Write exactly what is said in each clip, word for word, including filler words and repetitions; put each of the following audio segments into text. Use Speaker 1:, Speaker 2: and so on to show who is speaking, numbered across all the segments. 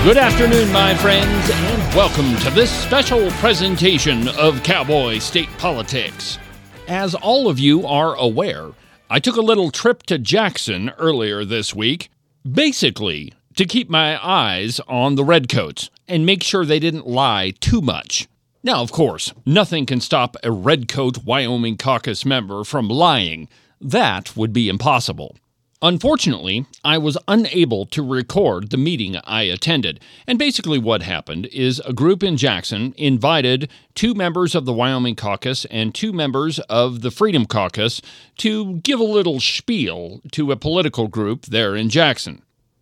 Speaker 1: Good afternoon, my friends, and welcome to this special presentation of Cowboy State Politics. As all of you are aware, I took a little trip to Jackson earlier this week, basically to keep my eyes on the Redcoats and make sure they didn't lie too much. Now, of course, nothing can stop a Redcoat Wyoming Caucus member from lying. That would be impossible. Unfortunately, I was unable to record the meeting I attended, and basically what happened is a group in Jackson invited two members of the Wyoming Caucus and two members of the Freedom Caucus to give a little spiel to a political group there in Jackson.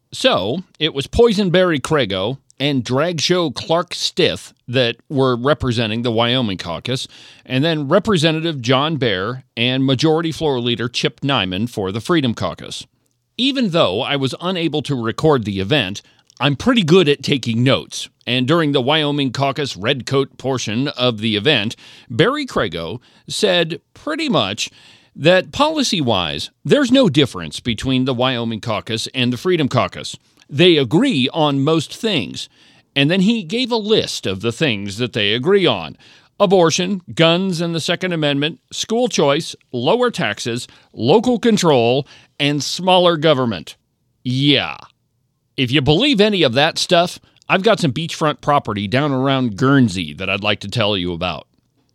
Speaker 1: So, it was Poison Barry Crago and Drag Show Clark Stith that were representing the Wyoming Caucus, and then Representative John Bear and Majority Floor Leader Chip Nyman for the Freedom Caucus. Even though I was unable to record the event, I'm pretty good at taking notes, and during the Wyoming Caucus Redcoat portion of the event, Barry Crago said pretty much that policy-wise, there's no difference between the Wyoming Caucus and the Freedom Caucus. They agree on most things. And then he gave a list of the things that they agree on. Abortion, guns and the Second Amendment, school choice, lower taxes, local control, and smaller government. Yeah. If you believe any of that stuff, I've got some beachfront property down around Guernsey that I'd like to tell you about.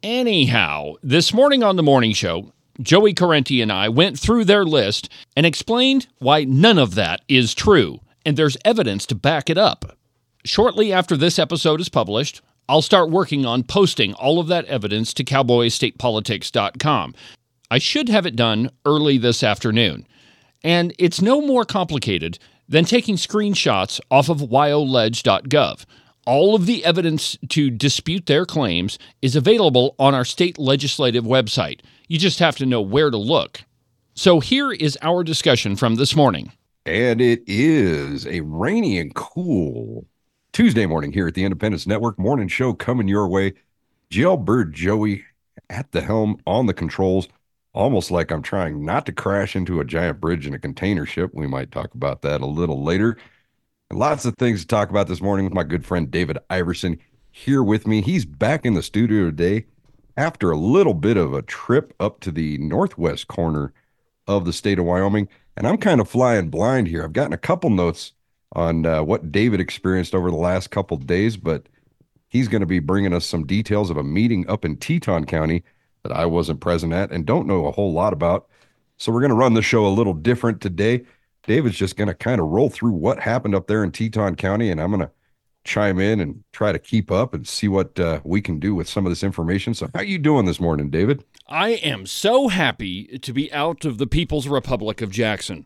Speaker 1: Anyhow, this morning on the morning show, Joey Correnti and I went through their list and explained why none of that is true, and there's evidence to back it up. Shortly after this episode is published, I'll start working on posting all of that evidence to cowboy state politics dot com. I should have it done early this afternoon. And it's no more complicated than taking screenshots off of wyoledge dot gov. All of the evidence to dispute their claims is available on our state legislative website. You just have to know where to look. So here is our discussion from this morning.
Speaker 2: And it is a rainy and cool Tuesday morning here at the Independence Network morning show coming your way. Jailbird Joey at the helm on the controls, almost like I'm trying not to crash into a giant bridge in a container ship. We might talk about that a little later. And lots of things to talk about this morning with my good friend David Iverson here with me. He's back in the studio today after a little bit of a trip up to the northwest corner of the state of Wyoming. And I'm kind of flying blind here. I've gotten a couple notes on uh, what David experienced over the last couple days, but he's going to be bringing us some details of a meeting up in Teton County that I wasn't present at and don't know a whole lot about. So we're going to run the show a little different today. David's just going to kind of roll through what happened up there in Teton County, and I'm going to chime in and try to keep up and see what uh, we can do with some of this information. So how you doing this morning, David?
Speaker 1: I am so happy to be out of the People's Republic of Jackson.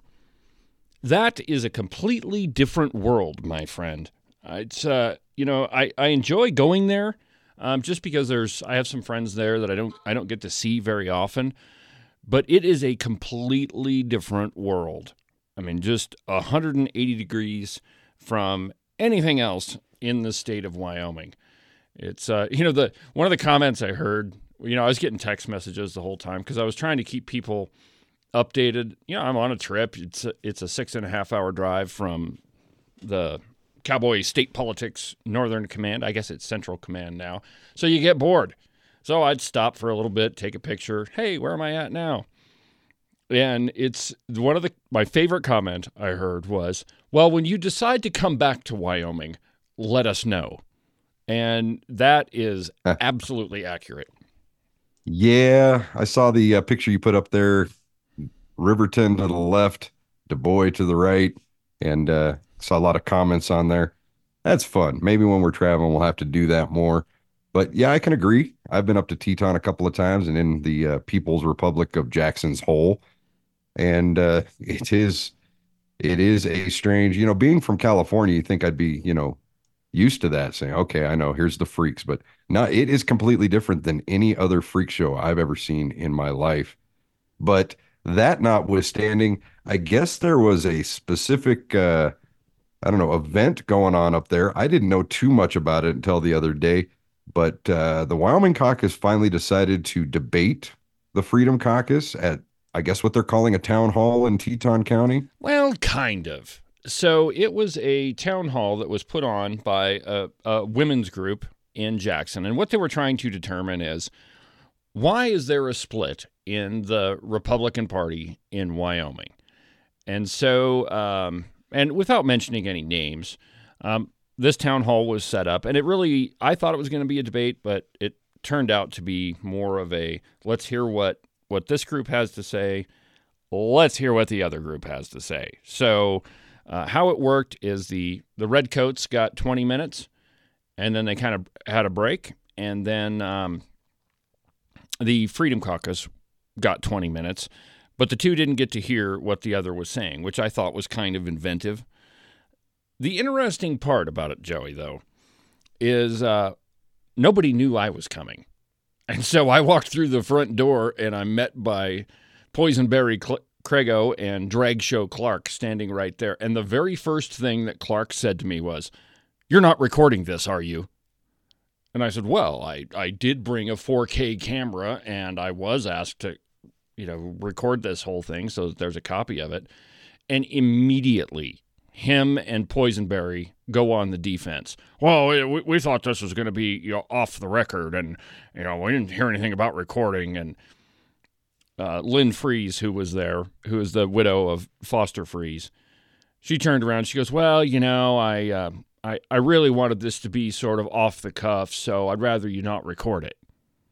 Speaker 1: That is a completely different world, my friend. Uh, it's, uh, you know, I, I enjoy going there um, just because there's, I have some friends there that I don't, I don't get to see very often, but it is a completely different world. I mean, just one hundred eighty degrees from anything else in the state of Wyoming. It's, uh, you know, the, one of the comments I heard, you know, I was getting text messages the whole time because I was trying to keep people updated. You know, I'm on a trip. It's a, it's a six and a half hour drive from the Cowboy State Politics Northern Command. I guess it's Central Command now. So you get bored. So I'd stop for a little bit, take a picture. Hey, where am I at now? And it's one of the, my favorite comment I heard was, well, when you decide to come back to Wyoming, let us know. And that is absolutely accurate.
Speaker 2: Yeah, I saw the uh, picture you put up there. Riverton to the left, Du Bois to the right, and uh, saw a lot of comments on there. That's fun. Maybe when we're traveling, we'll have to do that more. But yeah, I can agree. I've been up to Teton a couple of times and in the uh, People's Republic of Jackson's Hole. And uh, it is, it is a strange, you know, being from California, you think I'd be, you know, used to that, saying, okay, I know, here's the freaks. But no, it is completely different than any other freak show I've ever seen in my life. But that notwithstanding, I guess there was a specific, uh, I don't know, event going on up there. I didn't know too much about it until the other day, but uh, the Wyoming Caucus finally decided to debate the Freedom Caucus at, I guess, what they're calling a town hall in Teton County.
Speaker 1: Well, kind of. so it was a town hall that was put on by a, a women's group in Jackson. And what they were trying to determine is, why is there a split in the Republican Party in Wyoming? And so, um, and without mentioning any names, um, this town hall was set up. And it really, I thought it was going to be a debate, but it turned out to be more of a, let's hear what, what this group has to say. Let's hear what the other group has to say. So uh, how it worked is the, the Redcoats got twenty minutes, and then they kind of had a break. And then um, the Freedom Caucus got twenty minutes, but the two didn't get to hear what the other was saying, which I thought was kind of inventive. The interesting part about it, Joey, though, is uh, nobody knew I was coming. And so I walked through the front door, and I'm met by Poisonberry Cl- Craigo and Drag Show Clark standing right there. And the very first thing that Clark said to me was, "You're not recording this, are you?" And I said, well, I, I did bring a four K camera, and I was asked to, you know, record this whole thing so that there's a copy of it. And immediately, him and Poisonberry go on the defense. Well, we, we thought this was going to be, you know, off the record, and, you know, we didn't hear anything about recording. And uh, Lynn Freeze, who was there, who is the widow of Foster Freeze, she turned around. She goes, well, you know, I... Uh, I, I really wanted this to be sort of off the cuff, so I'd rather you not record it.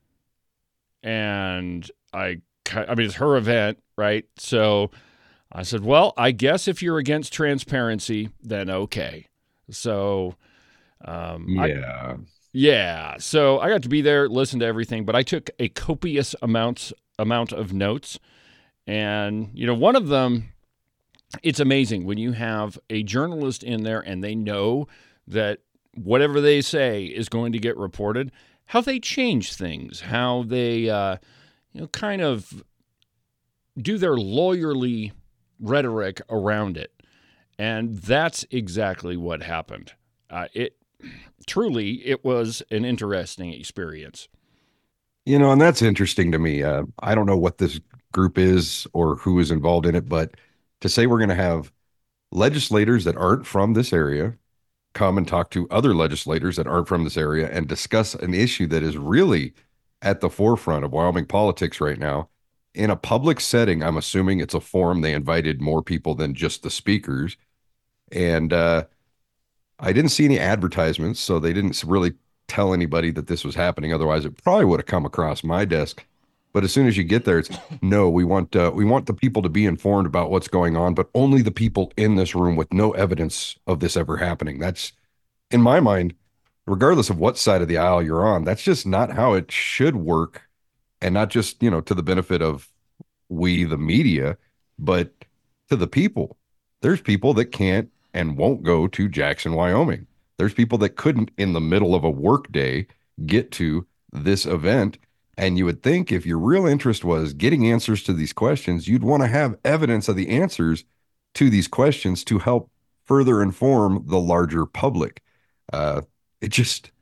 Speaker 1: And I, I mean, it's her event, right? So I said, well, I guess if you're against transparency, then okay. So, um,
Speaker 2: yeah.
Speaker 1: I, yeah. So I got to be there, listen to everything, but I took a copious amounts, amount of notes. And, you know, one of them, it's amazing when you have a journalist in there and they know that whatever they say is going to get reported, how they change things, how they, uh, you know, kind of do their lawyerly rhetoric around it. And that's exactly what happened. Uh, it truly, it was an interesting experience.
Speaker 2: You know, and that's interesting to me. Uh, I don't know what this group is or who is involved in it, but to say we're going to have legislators that aren't from this area come and talk to other legislators that aren't from this area and discuss an issue that is really at the forefront of Wyoming politics right now in a public setting. I'm assuming it's a forum. They invited more people than just the speakers. And uh, I didn't see any advertisements, so they didn't really tell anybody that this was happening. Otherwise, it probably would have come across my desk. But as soon as you get there, it's no, we want uh, we want the people to be informed about what's going on, but only the people in this room with no evidence of this ever happening. That's, in my mind, regardless of what side of the aisle you're on, that's just not how it should work. And not just, you know, to the benefit of we, the media, but to the people. There's people that can't and won't go to Jackson, Wyoming. There's people that couldn't, in the middle of a work day, get to this event. And you would think if your real interest was getting answers to these questions, you'd want to have evidence of the answers to these questions to help further inform the larger public. Uh, it just,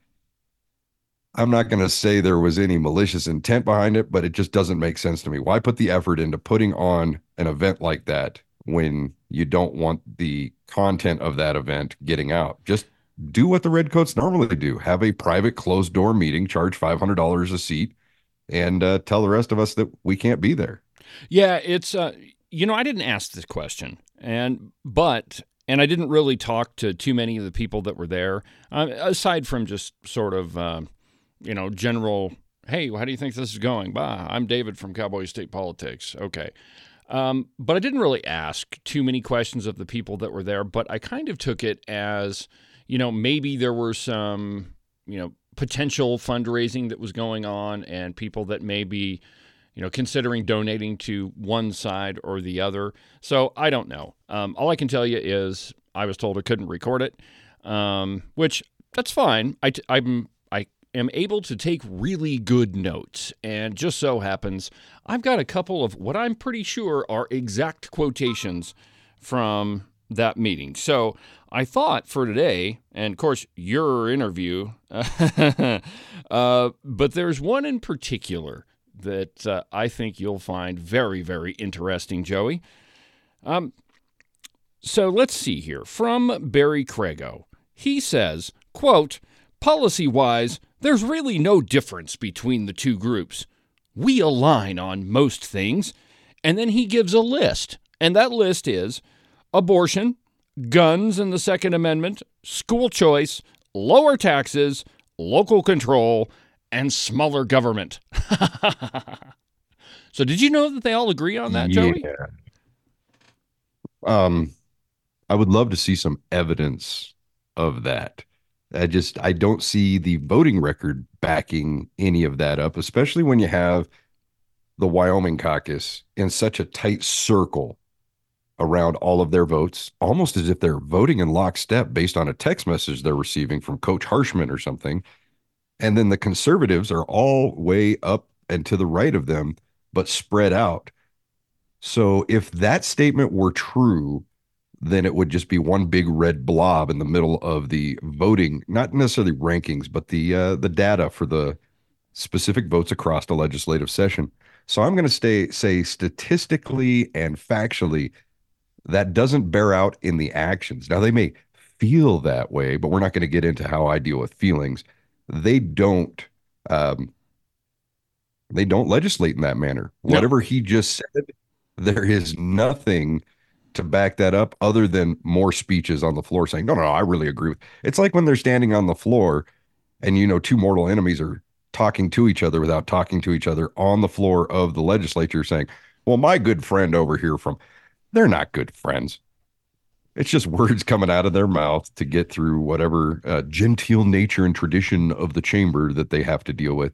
Speaker 2: I'm not going to say there was any malicious intent behind it, but it just doesn't make sense to me. Why put the effort into putting on an event like that when you don't want the content of that event getting out? Just do what the Redcoats normally do. Have a private closed door meeting, charge five hundred dollars a seat, and uh, tell the rest of us that we can't be there.
Speaker 1: Yeah, it's, uh, you know, I didn't ask this question, and but, and I didn't really talk to too many of the people that were there, uh, aside from just sort of, uh, you know, general, hey, how do you think this is going? Bah, I'm David from Cowboy State Politics. Okay. Um, but I didn't really ask too many questions of the people that were there, but I kind of took it as, you know, maybe there were some, you know, potential fundraising that was going on and people that may be, you know, considering donating to one side or the other. So I don't know. Um, all I can tell you is I was told I couldn't record it, um, which that's fine. I, t- I'm, I am able to take really good notes. And just so happens, I've got a couple of what I'm pretty sure are exact quotations from that meeting. So I thought for today, and of course your interview, uh, but there's one in particular that uh, I think you'll find very, very interesting, Joey. Um, So let's see here. From Barry Crago, he says, quote, policy-wise, there's really no difference between the two groups. We align on most things. And then he gives a list. And that list is abortion, guns and the Second Amendment, school choice, lower taxes, local control, and smaller government. So did you know that they all agree on that, Joey?
Speaker 2: Yeah. Um, I would love to see some evidence of that. I just, I don't see the voting record backing any of that up, especially when you have the Wyoming caucus in such a tight circle around all of their votes, almost as if they're voting in lockstep based on a text message they're receiving from Coach Harshman or something. And then the conservatives are all way up and to the right of them, but spread out. So if that statement were true, then it would just be one big red blob in the middle of the voting, not necessarily rankings, but the uh, the data for the specific votes across the legislative session. So I'm going to stay say statistically and factually, that doesn't bear out in the actions. Now, they may feel that way, but we're not going to get into how I deal with feelings. They don't um, they don't legislate in that manner. No. Whatever he just said, there is nothing to back that up other than more speeches on the floor saying, no, no, no, I really agree with. It's like when they're standing on the floor and, you know, two mortal enemies are talking to each other without talking to each other on the floor of the legislature saying, well, my good friend over here from, they're not good friends. It's just words coming out of their mouth to get through whatever uh, genteel nature and tradition of the chamber that they have to deal with.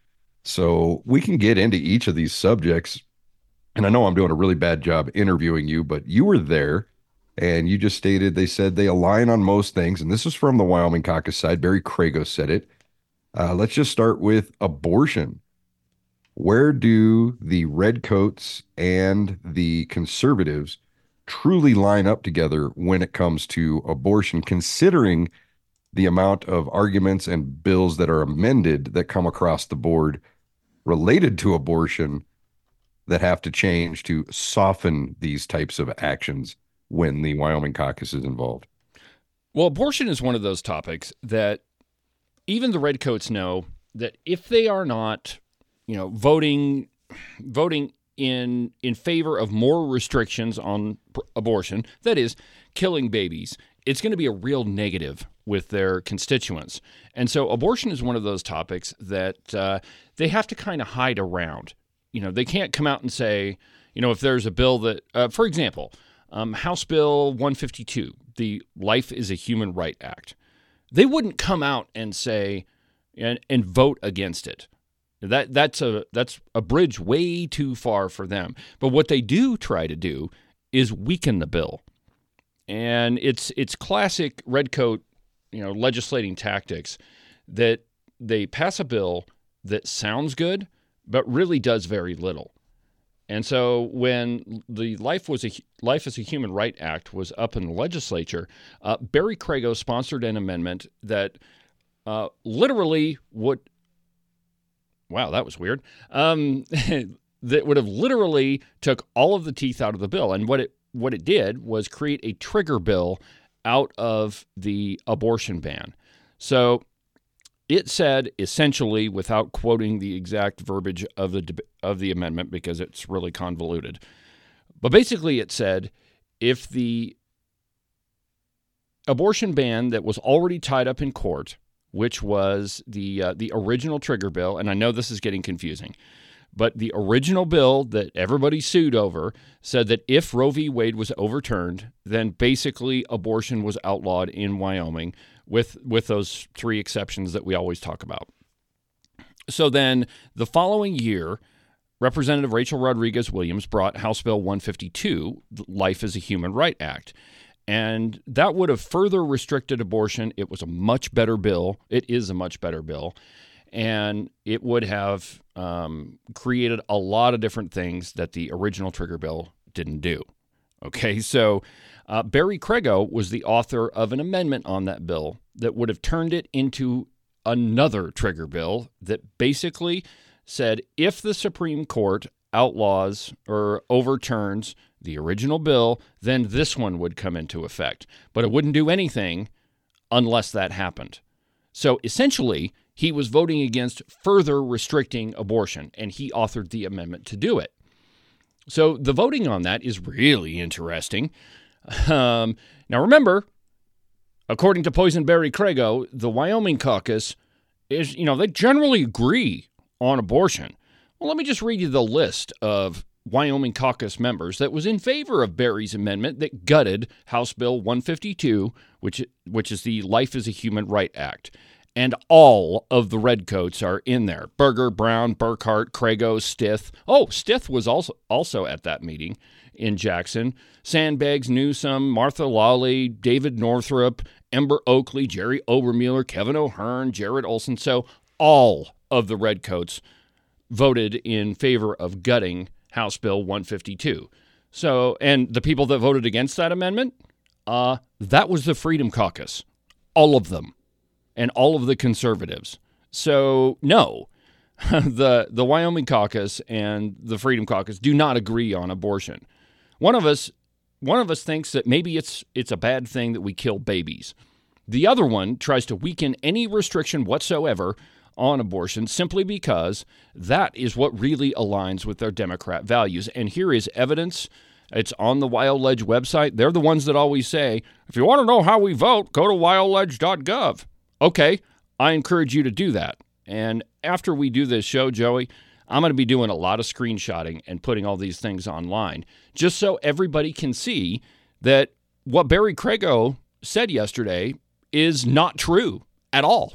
Speaker 2: So we can get into each of these subjects. And I know I'm doing a really bad job interviewing you, but you were there and you just stated they said they align on most things. And this is from the Wyoming caucus side. Barry Crago said it. Uh, let's just start with abortion. Where do the redcoats and the conservatives truly line up together when it comes to abortion, considering the amount of arguments and bills that are amended that come across the board related to abortion that have to change to soften these types of actions when the Wyoming caucus is involved?
Speaker 1: Well, abortion is one of those topics that even the redcoats know that if they are not, you know, voting voting in in favor of more restrictions on pr- abortion, that is, killing babies, it's going to be a real negative with their constituents. And so abortion is one of those topics that uh, they have to kind of hide around. You know, they can't come out and say, you know, if there's a bill that, uh, for example, um, House Bill one fifty-two, the Life is a Human Right Act, they wouldn't come out and say and, and vote against it. That that's a that's a bridge way too far for them. But what they do try to do is weaken the bill, and it's it's classic redcoat, you know, legislating tactics that they pass a bill that sounds good but really does very little. And so when the Life was a Life is a Human Right Act was up in the legislature, uh, Barry Crago sponsored an amendment that uh, literally would. Wow, that was weird. Um, that would have literally took all of the teeth out of the bill. And what it what it did was create a trigger bill out of the abortion ban. So it said essentially, without quoting the exact verbiage of the of the amendment because it's really convoluted, but basically it said if the abortion ban that was already tied up in court, which was the uh, the original trigger bill, and I know this is getting confusing, but the original bill that everybody sued over said that if Roe v. Wade was overturned, then basically abortion was outlawed in Wyoming with, with those three exceptions that we always talk about. So then the following year, Representative Rachel Rodriguez Williams brought House Bill one fifty-two, the Life is a Human Right Act. And that would have further restricted abortion. It was a much better bill. It is a much better bill. And it would have um, created a lot of different things that the original trigger bill didn't do. Okay, so uh, Barry Crago was the author of an amendment on that bill that would have turned it into another trigger bill that basically said if the Supreme Court outlaws or overturns the original bill, then this one would come into effect. But it wouldn't do anything unless that happened. So essentially, he was voting against further restricting abortion, and he authored the amendment to do it. So the voting on that is really interesting. Um, now remember, according to Poison Barry Crago, the Wyoming caucus is, you know, they generally agree on abortion. Well, let me just read you the list of Wyoming caucus members that was in favor of Barry's amendment that gutted House Bill one fifty-two, which which is the Life is a Human Right Act. And all of the redcoats are in there. Berger, Brown, Burkhart, Crago, Stith. Oh, Stith was also also at that meeting in Jackson. Sandbags, Newsom, Martha Lawley, David Northrup, Ember Oakley, Jerry Obermueller, Kevin O'Hearn, Jared Olson. So all of the redcoats voted in favor of gutting House Bill one fifty-two. So, and the people that voted against that amendment, uh, that was the Freedom Caucus. All of them. And all of the conservatives. So, no, the the Wyoming caucus and the Freedom Caucus do not agree on abortion. One of us one of us thinks that maybe it's it's a bad thing that we kill babies. The other one tries to weaken any restriction whatsoever on abortion simply because that is what really aligns with their Democrat values. And here is evidence. It's on the WyoLedge website. They're the ones that always say, if you want to know how we vote, go to wyoledge dot gov. Okay, I encourage you to do that. And after we do this show, Joey, I'm going to be doing a lot of screenshotting and putting all these things online just so everybody can see that what Barry Crago said yesterday is not true at all.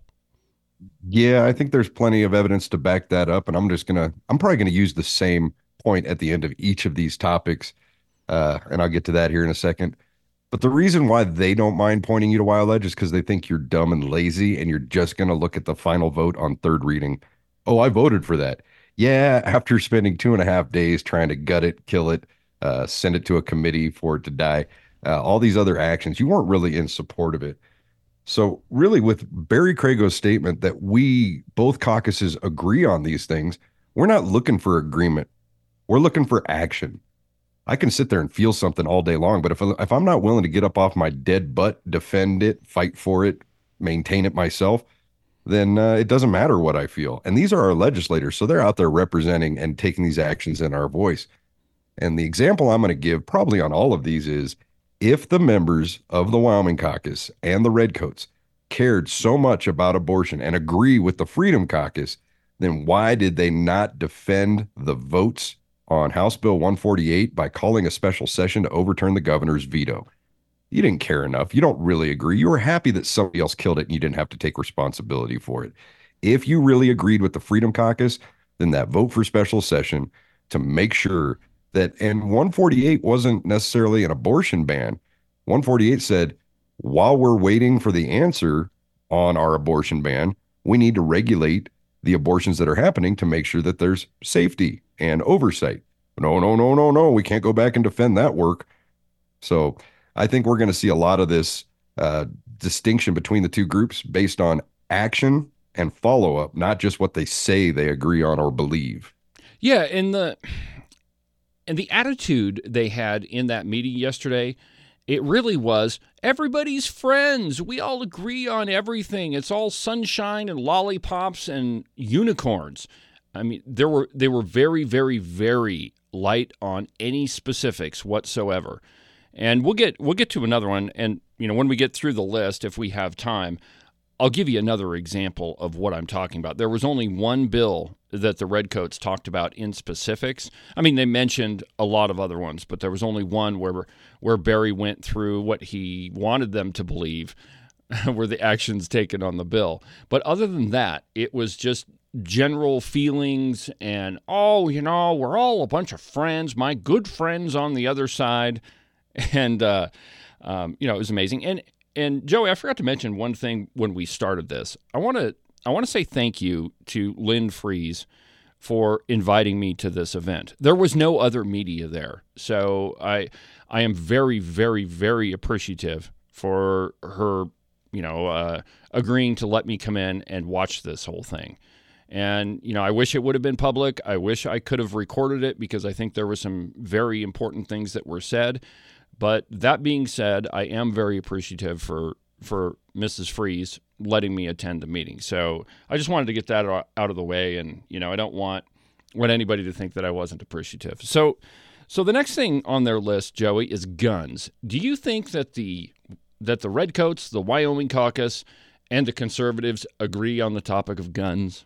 Speaker 2: Yeah, I think there's plenty of evidence to back that up. And I'm just going to, I'm probably going to use the same point at the end of each of these topics. Uh, and I'll get to that here in a second. But the reason why they don't mind pointing you to WyoLedge is because they think you're dumb and lazy and you're just going to look at the final vote on third reading. Oh, I voted for that. Yeah, after spending two and a half days trying to gut it, kill it, uh, send it to a committee for it to die, uh, all these other actions, you weren't really in support of it. So really with Barry Crago's statement that we, both caucuses, agree on these things, we're not looking for agreement. We're looking for action. I can sit there and feel something all day long, but if, if I'm not willing to get up off my dead butt, defend it, fight for it, maintain it myself, then uh, it doesn't matter what I feel. And these are our legislators, so they're out there representing and taking these actions in our voice. And the example I'm going to give probably on all of these is if the members of the Wyoming caucus and the Redcoats cared so much about abortion and agree with the Freedom Caucus, then why did they not defend the votes on House Bill one forty-eight by calling a special session to overturn the governor's veto? You didn't care enough. You don't really agree. You were happy that somebody else killed it and you didn't have to take responsibility for it. If you really agreed with the Freedom Caucus, then that vote for special session to make sure that, and one forty-eight wasn't necessarily an abortion ban. one forty-eight said, while we're waiting for the answer on our abortion ban, we need to regulate the abortions that are happening to make sure that there's safety and oversight. No, no, no, no, no. We can't go back and defend that work. So I think we're going to see a lot of this uh, distinction between the two groups based on action and follow-up, not just what they say they agree on or believe.
Speaker 1: Yeah, and the and the attitude they had in that meeting yesterday, it really was everybody's friends. We all agree on everything. It's all sunshine and lollipops and unicorns. I mean, there were they were very, very, very light on any specifics whatsoever. And we'll get we'll get to another one. And you know, when we get through the list, if we have time, I'll give you another example of what I'm talking about. There was only one bill that the Redcoats talked about in specifics. I mean, they mentioned a lot of other ones, but there was only one where where Barry went through what he wanted them to believe were the actions taken on the bill. But other than that, it was just general feelings and, oh, you know, we're all a bunch of friends, my good friends on the other side. And, uh, um, you know, it was amazing. And, and Joey, I forgot to mention one thing when we started this. I want to I want to say thank you to Lynn Freeze for inviting me to this event. There was no other media there. So I I am very, very, very appreciative for her, you know, uh, agreeing to let me come in and watch this whole thing. And, you know, I wish it would have been public. I wish I could have recorded it because I think there were some very important things that were said. But that being said, I am very appreciative for for Missus Freeze letting me attend the meeting. So I just wanted to get that out of the way. And, you know, I don't want, want anybody to think that I wasn't appreciative. So so the next thing on their list, Joey, is guns. Do you think that the that the Redcoats, the Wyoming caucus, and the conservatives agree on the topic of guns?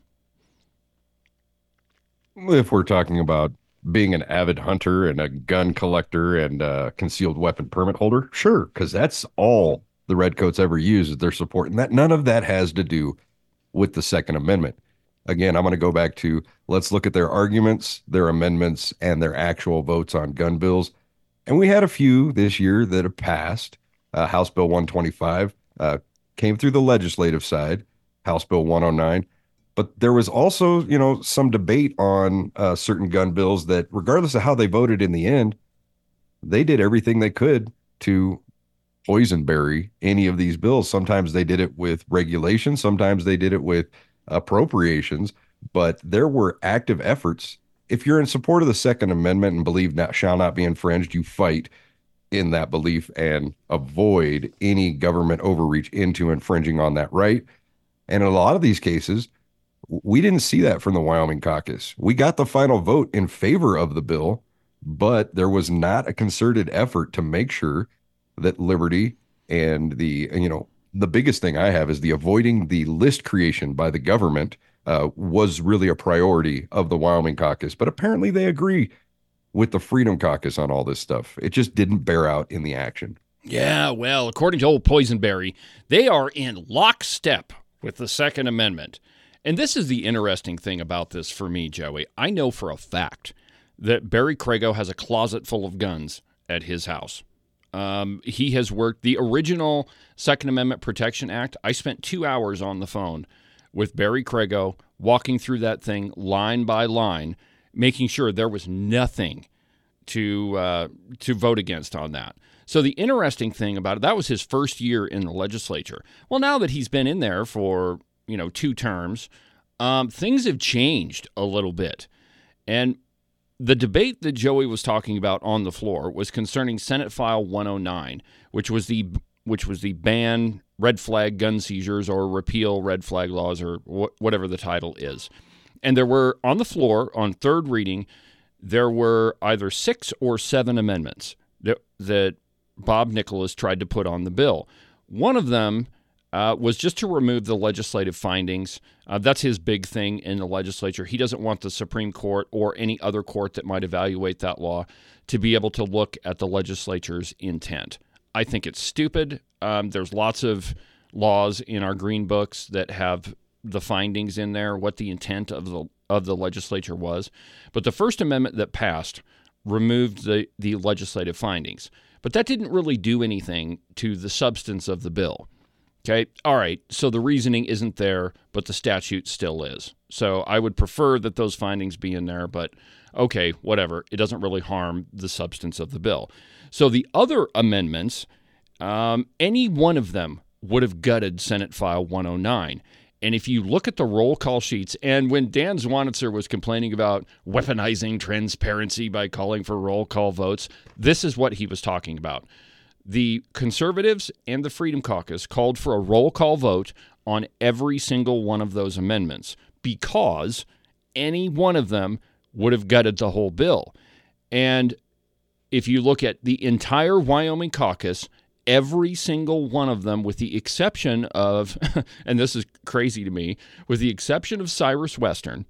Speaker 2: If we're talking about being an avid hunter and a gun collector and a concealed weapon permit holder, sure, because that's all the Redcoats ever use is their support. And that none of that has to do with the Second Amendment. Again, I'm going to go back to let's look at their arguments, their amendments, and their actual votes on gun bills. And we had a few this year that have passed. Uh, House Bill one twenty-five uh, came through the legislative side, House Bill one oh nine. But there was also, you know, some debate on uh, certain gun bills that, regardless of how they voted in the end, they did everything they could to boysenberry any of these bills. Sometimes they did it with regulation. Sometimes they did it with appropriations. But there were active efforts. If you're in support of the Second Amendment and believe that shall not be infringed, you fight in that belief and avoid any government overreach into infringing on that right. And in a lot of these cases, we didn't see that from the Wyoming caucus. We got the final vote in favor of the bill, but there was not a concerted effort to make sure that liberty and the, you know, the biggest thing I have is the avoiding the list creation by the government uh, was really a priority of the Wyoming caucus. But apparently they agree with the Freedom Caucus on all this stuff. It just didn't bear out in the action.
Speaker 1: Yeah, well, according to old Poisonberry, they are in lockstep with the Second Amendment. And this is the interesting thing about this for me, Joey. I know for a fact that Barry Crago has a closet full of guns at his house. Um, he has worked the original Second Amendment Protection Act. I spent two hours on the phone with Barry Crago, walking through that thing line by line, making sure there was nothing to uh, to vote against on that. So the interesting thing about it, that was his first year in the legislature. Well, now that he's been in there for you know, two terms, um, things have changed a little bit. And the debate that Joey was talking about on the floor was concerning Senate File one oh nine, which was the which was the ban red flag gun seizures or repeal red flag laws or wh- whatever the title is. And there were, on the floor, on third reading, there were either six or seven amendments that, that Bob Nicholas tried to put on the bill. One of them Uh, was just to remove the legislative findings. Uh, that's his big thing in the legislature. He doesn't want the Supreme Court or any other court that might evaluate that law to be able to look at the legislature's intent. I think it's stupid. Um, there's lots of laws in our green books that have the findings in there, what the intent of the of the legislature was. But the First Amendment that passed removed the, the legislative findings. But that didn't really do anything to the substance of the bill. Okay, all right, so the reasoning isn't there, but the statute still is. So I would prefer that those findings be in there, but okay, whatever. It doesn't really harm the substance of the bill. So the other amendments, um, any one of them would have gutted Senate File one oh nine. And if you look at the roll call sheets, and when Dan Zwanitzer was complaining about weaponizing transparency by calling for roll call votes, this is what he was talking about. The conservatives and the Freedom Caucus called for a roll call vote on every single one of those amendments because any one of them would have gutted the whole bill. And if you look at the entire Wyoming caucus, every single one of them, with the exception of, and this is crazy to me, with the exception of Cyrus Western,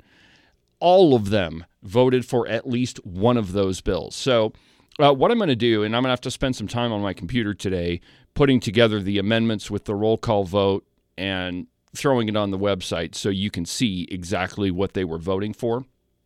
Speaker 1: all of them voted for at least one of those bills. So Uh, what I'm going to do, and I'm going to have to spend some time on my computer today putting together the amendments with the roll call vote and throwing it on the website so you can see exactly what they were voting for.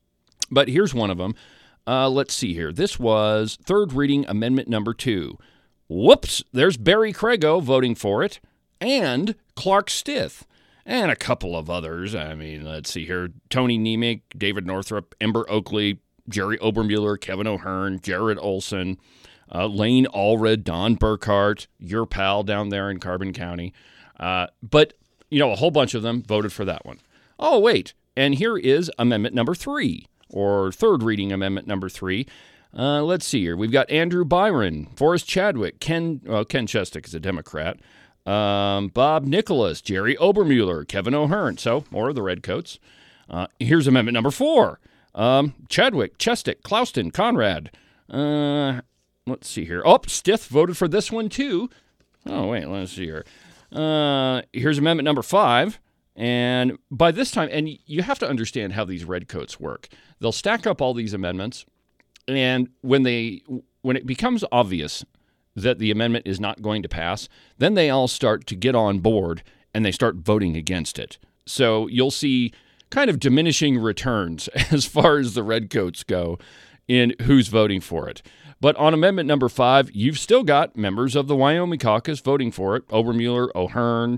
Speaker 1: But here's one of them. Uh, let's see here. This was third reading amendment number two. Whoops, there's Barry Crago voting for it and Clark Stith and a couple of others. I mean, let's see here. Tony Nemick, David Northrup, Ember Oakley, Jerry Obermuller, Kevin O'Hearn, Jared Olson, uh, Lane Allred, Don Burkhart, your pal down there in Carbon County. Uh, but, you know, a whole bunch of them voted for that one. Oh, wait, And here is amendment number three, or third reading amendment number three. Uh, let's see here. We've got Andrew Byron, Forrest Chadwick, Ken well, Ken Chestic is a Democrat, um, Bob Nicholas, Jerry Obermuller, Kevin O'Hearn, so more of the Redcoats. Uh, here's amendment number four. Um, Chadwick, Chestic, Clouston, Conrad. Uh, let's see here. Oh, Stith voted for this one too. Oh, wait, let's see here. Uh, here's amendment number five. And by this time, and you have to understand how these redcoats work. They'll stack up all these amendments, and when they when it becomes obvious that the amendment is not going to pass, then they all start to get on board and they start voting against it. So you'll see kind of diminishing returns as far as the redcoats go in who's voting for it. But on amendment number five, you've still got members of the Wyoming caucus voting for it. Obermuller, O'Hearn,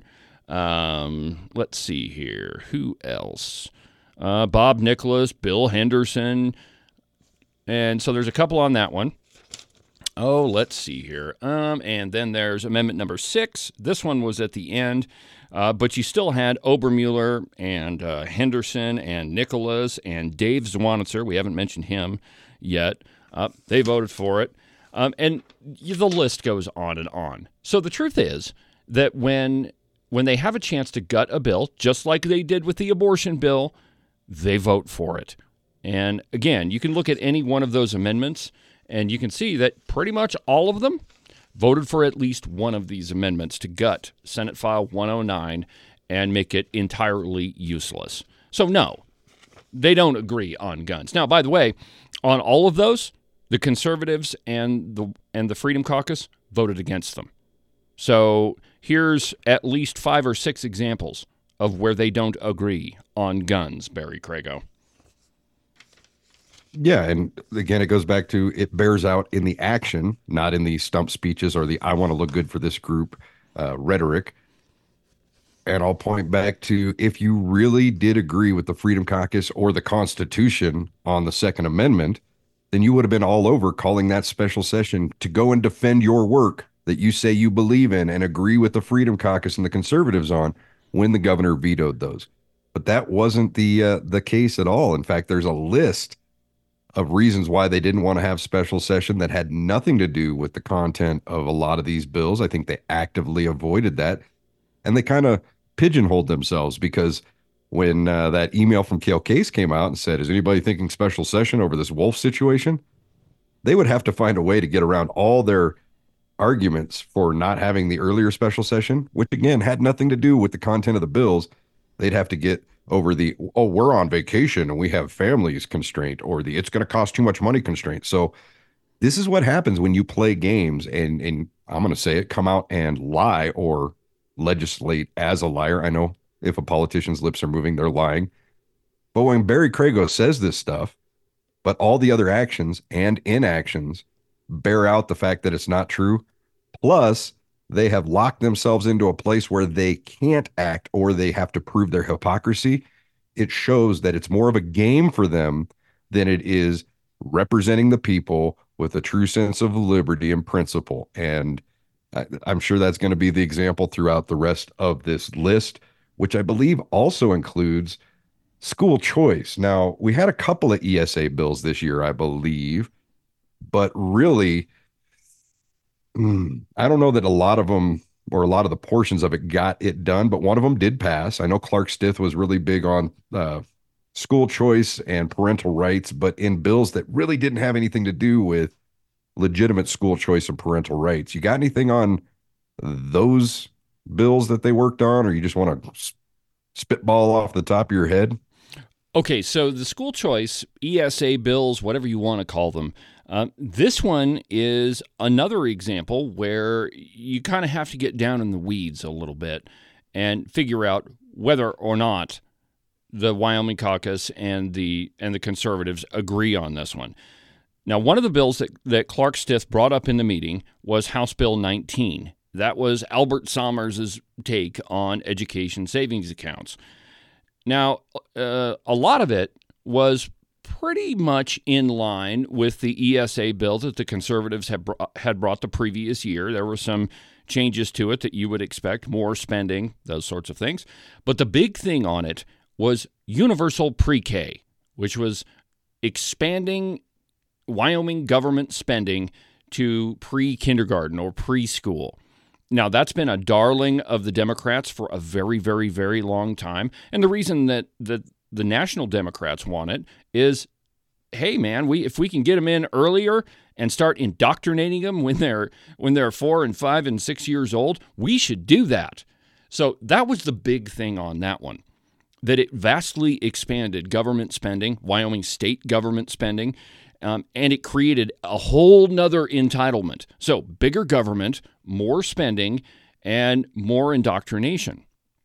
Speaker 1: um, let's see here. Who else? Uh, Bob Nicholas, Bill Henderson. And so there's a couple on that one. Oh, let's see here. Um, and then there's amendment number six. This one was at the end, uh, but you still had Obermuller and uh, Henderson and Nicholas and Dave Zwanitzer. We haven't mentioned him yet. Uh, they voted for it. Um, and the list goes on and on. So the truth is that when when they have a chance to gut a bill, just like they did with the abortion bill, they vote for it. And again, you can look at any one of those amendments, and you can see that pretty much all of them voted for at least one of these amendments to gut Senate File one oh nine and make it entirely useless. So no, they don't agree on guns. Now, by the way, on all of those, the conservatives and the and the Freedom Caucus voted against them. So here's at least five or six examples of where they don't agree on guns, Barry Crago.
Speaker 2: Yeah, and again, it goes back to it bears out in the action, not in the stump speeches or the I want to look good for this group uh, rhetoric. And I'll point back to if you really did agree with the Freedom Caucus or the Constitution on the Second Amendment, then you would have been all over calling that special session to go and defend your work that you say you believe in and agree with the Freedom Caucus and the conservatives on when the governor vetoed those. But that wasn't the uh, the case at all. In fact, there's a list of reasons why they didn't want to have special session that had nothing to do with the content of a lot of these bills. I think they actively avoided that. And they kind of pigeonholed themselves because when uh, that email from Cale Case came out and said, is anybody thinking special session over this Wolf situation? They would have to find a way to get around all their arguments for not having the earlier special session, which again had nothing to do with the content of the bills. They'd have to get over the, oh, we're on vacation and we have families constraint, or the it's going to cost too much money constraint. So this is what happens when you play games and, and I'm going to say it, come out and lie or legislate as a liar. I know if a politician's lips are moving, they're lying. But when Barry Crago says this stuff, but all the other actions and inactions bear out the fact that it's not true, plus they have locked themselves into a place where they can't act or they have to prove their hypocrisy. It shows that it's more of a game for them than it is representing the people with a true sense of liberty and principle. And I, I'm sure that's going to be the example throughout the rest of this list, which I believe also includes school choice. Now, we had a couple of E S A bills this year, I believe, but really, I don't know that a lot of them or a lot of the portions of it got it done, but one of them did pass. I know Clark Stith was really big on uh, school choice and parental rights, but in bills that really didn't have anything to do with legitimate school choice and parental rights. You got anything on those bills that they worked on, or you just want to spitball off the top of your head?
Speaker 1: Okay, so the school choice, E S A bills, whatever you want to call them, uh, this one is another example where you kind of have to get down in the weeds a little bit and figure out whether or not the Wyoming caucus and the and the conservatives agree on this one. Now, one of the bills that, that Clark Stith brought up in the meeting was House Bill nineteen. That was Albert Somers' take on education savings accounts. Now, uh, a lot of it was pretty much in line with the E S A bill that the conservatives had, br- had brought the previous year. There were some changes to it that you would expect, more spending, those sorts of things. But the big thing on it was universal pre-K, which was expanding Wyoming government spending to pre-kindergarten or preschool. Now, that's been a darling of the Democrats for a very, very, very long time. And the reason that, that the national Democrats want it is, hey, man, we if we can get them in earlier and start indoctrinating them when they're when they're four and five and six years old, we should do that. So that was the big thing on that one, that it vastly expanded government spending, Wyoming state government spending, um, and it created a whole nother entitlement. So bigger government, more spending, and more indoctrination.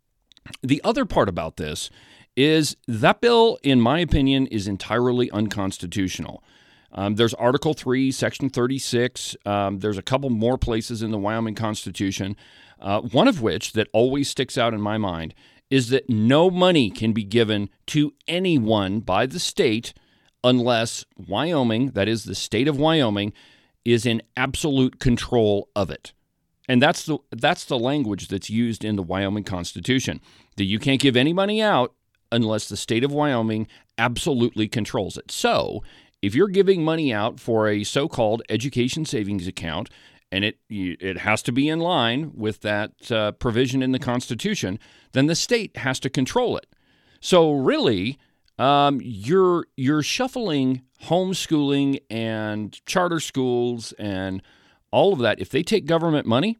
Speaker 1: The other part about this is that bill, in my opinion, is entirely unconstitutional. Um, there's Article three, Section thirty-six. Um, there's a couple more places in the Wyoming Constitution, uh, one of which that always sticks out in my mind is that no money can be given to anyone by the state unless Wyoming, that is the state of Wyoming, is in absolute control of it. And that's the that's the language that's used in the Wyoming Constitution, that you can't give any money out unless the state of Wyoming absolutely controls it. So if you're giving money out for a so-called education savings account, and it it has to be in line with that uh, provision in the Constitution, then the state has to control it. So really, um, you're you're shuffling homeschooling and charter schools and all of that. If they take government money,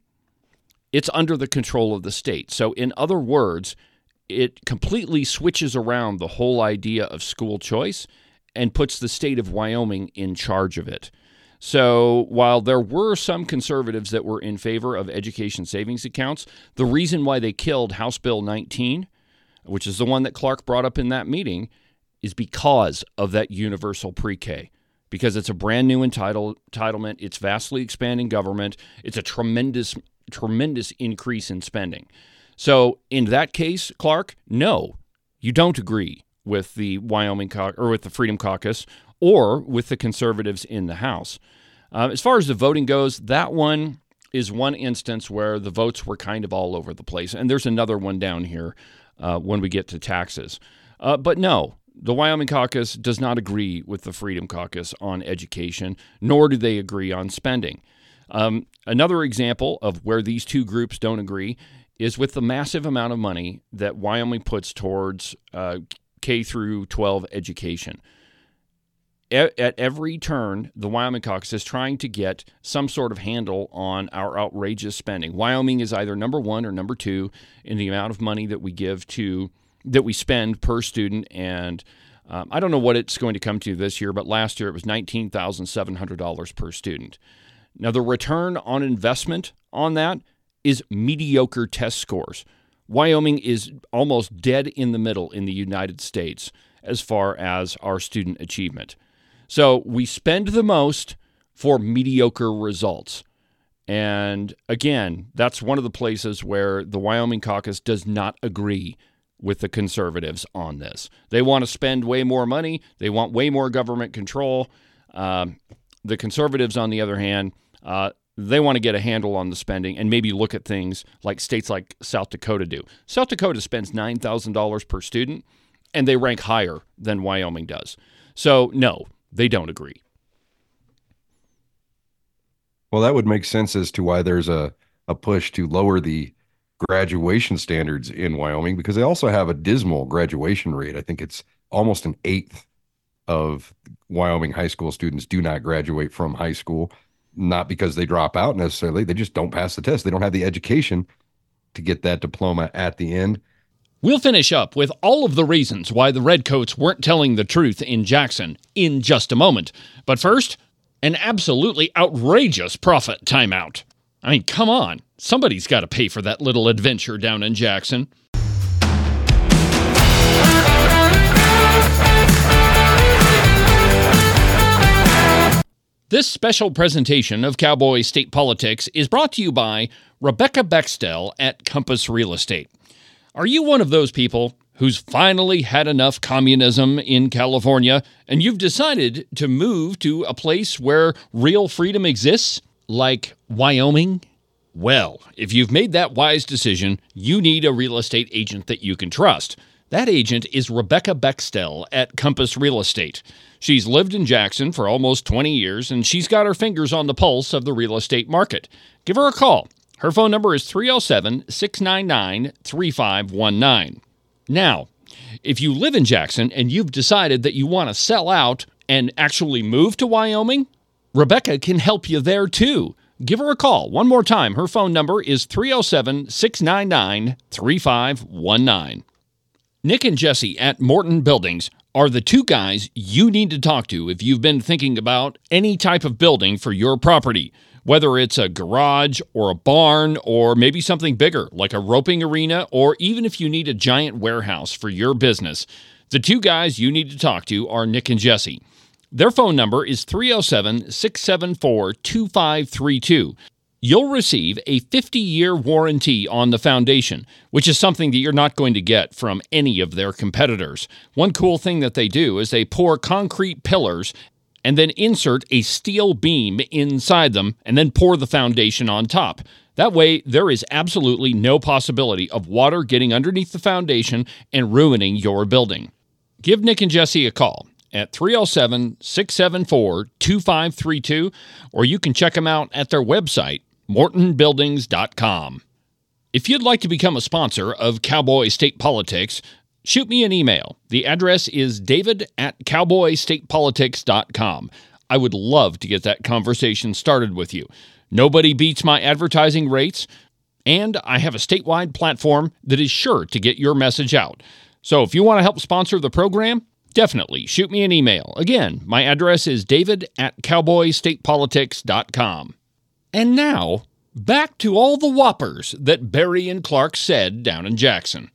Speaker 1: it's under the control of the state. So in other words, it completely switches around the whole idea of school choice and puts the state of Wyoming in charge of it. So while there were some conservatives that were in favor of education savings accounts, the reason why they killed House Bill nineteen, which is the one that Clark brought up in that meeting, is because of that universal pre-K, because it's a brand new entitle, entitlement, it's vastly expanding government, it's a tremendous, tremendous increase in spending. So in that case, Clark, no, you don't agree with the Wyoming Cau- or with the Freedom Caucus or with the conservatives in the House. Uh, as far as the voting goes, that one is one instance where the votes were kind of all over the place. And there's another one down here uh, when we get to taxes. Uh, but no, the Wyoming Caucus does not agree with the Freedom Caucus on education, nor do they agree on spending. Um, another example of where these two groups don't agree is with the massive amount of money that Wyoming puts towards uh, K through twelve education. At every turn, the Wyoming Caucus is trying to get some sort of handle on our outrageous spending. Wyoming is either number one or number two in the amount of money that we give to, that we spend per student. And um, I don't know what it's going to come to this year, but last year it was nineteen thousand seven hundred dollars per student. Now, the return on investment on that is mediocre test scores. Wyoming is almost dead in the middle in the United States as far as our student achievement. So we spend the most for mediocre results. And again, that's one of the places where the Wyoming Caucus does not agree with the conservatives on this. They want to spend way more money. They want way more government control. Um, the conservatives, on the other hand, uh, they want to get a handle on the spending and maybe look at things like states like South Dakota do. South Dakota spends nine thousand dollars per student, and they rank higher than Wyoming does. So, no, they don't agree.
Speaker 2: Well, that would make sense as to why there's a, a push to lower the graduation standards in Wyoming, because they also have a dismal graduation rate. I think it's almost an eighth of Wyoming high school students do not graduate from high school, not because they drop out necessarily. They just don't pass the test. They don't have the education to get that diploma at the end.
Speaker 1: We'll finish up with all of the reasons why the Redcoats weren't telling the truth in Jackson in just a moment. But first, an absolutely outrageous profit timeout. I mean, come on. Somebody's got to pay for that little adventure down in Jackson. This special presentation of Cowboy State Politics is brought to you by Rebecca Bextel at Compass Real Estate. Are you one of those people who's finally had enough communism in California and you've decided to move to a place where real freedom exists, like Wyoming? Well, if you've made that wise decision, you need a real estate agent that you can trust. That agent is Rebecca Bextel at Compass Real Estate. She's lived in Jackson for almost twenty years, and she's got her fingers on the pulse of the real estate market. Give her a call. Her phone number is three oh seven, six nine nine, three five one nine. Now, if you live in Jackson and you've decided that you want to sell out and actually move to Wyoming, Rebecca can help you there too. Give her a call. One more time, her phone number is three oh seven, six nine nine, three five one nine. Nick and Jesse at Morton Buildings are the two guys you need to talk to if you've been thinking about any type of building for your property, whether it's a garage or a barn or maybe something bigger like a roping arena, or even if you need a giant warehouse for your business. The two guys you need to talk to are Nick and Jesse. Their phone number is three oh seven, six seven four, two five three two. You'll receive a fifty-year warranty on the foundation, which is something that you're not going to get from any of their competitors. One cool thing that they do is they pour concrete pillars and then insert a steel beam inside them and then pour the foundation on top. That way, there is absolutely no possibility of water getting underneath the foundation and ruining your building. Give Nick and Jesse a call at three oh seven, six seven four, two five three two, or you can check them out at their website, morton buildings dot com. If you'd like to become a sponsor of Cowboy State Politics, shoot me an email. The address is david at cowboy state politics dot com. I would love to get that conversation started with you. Nobody beats my advertising rates, and I have a statewide platform that is sure to get your message out. So if you want to help sponsor the program, definitely shoot me an email. Again, my address is david at cowboy state politics dot com. And now, back to all the whoppers that Barry and Clark said down in Jackson.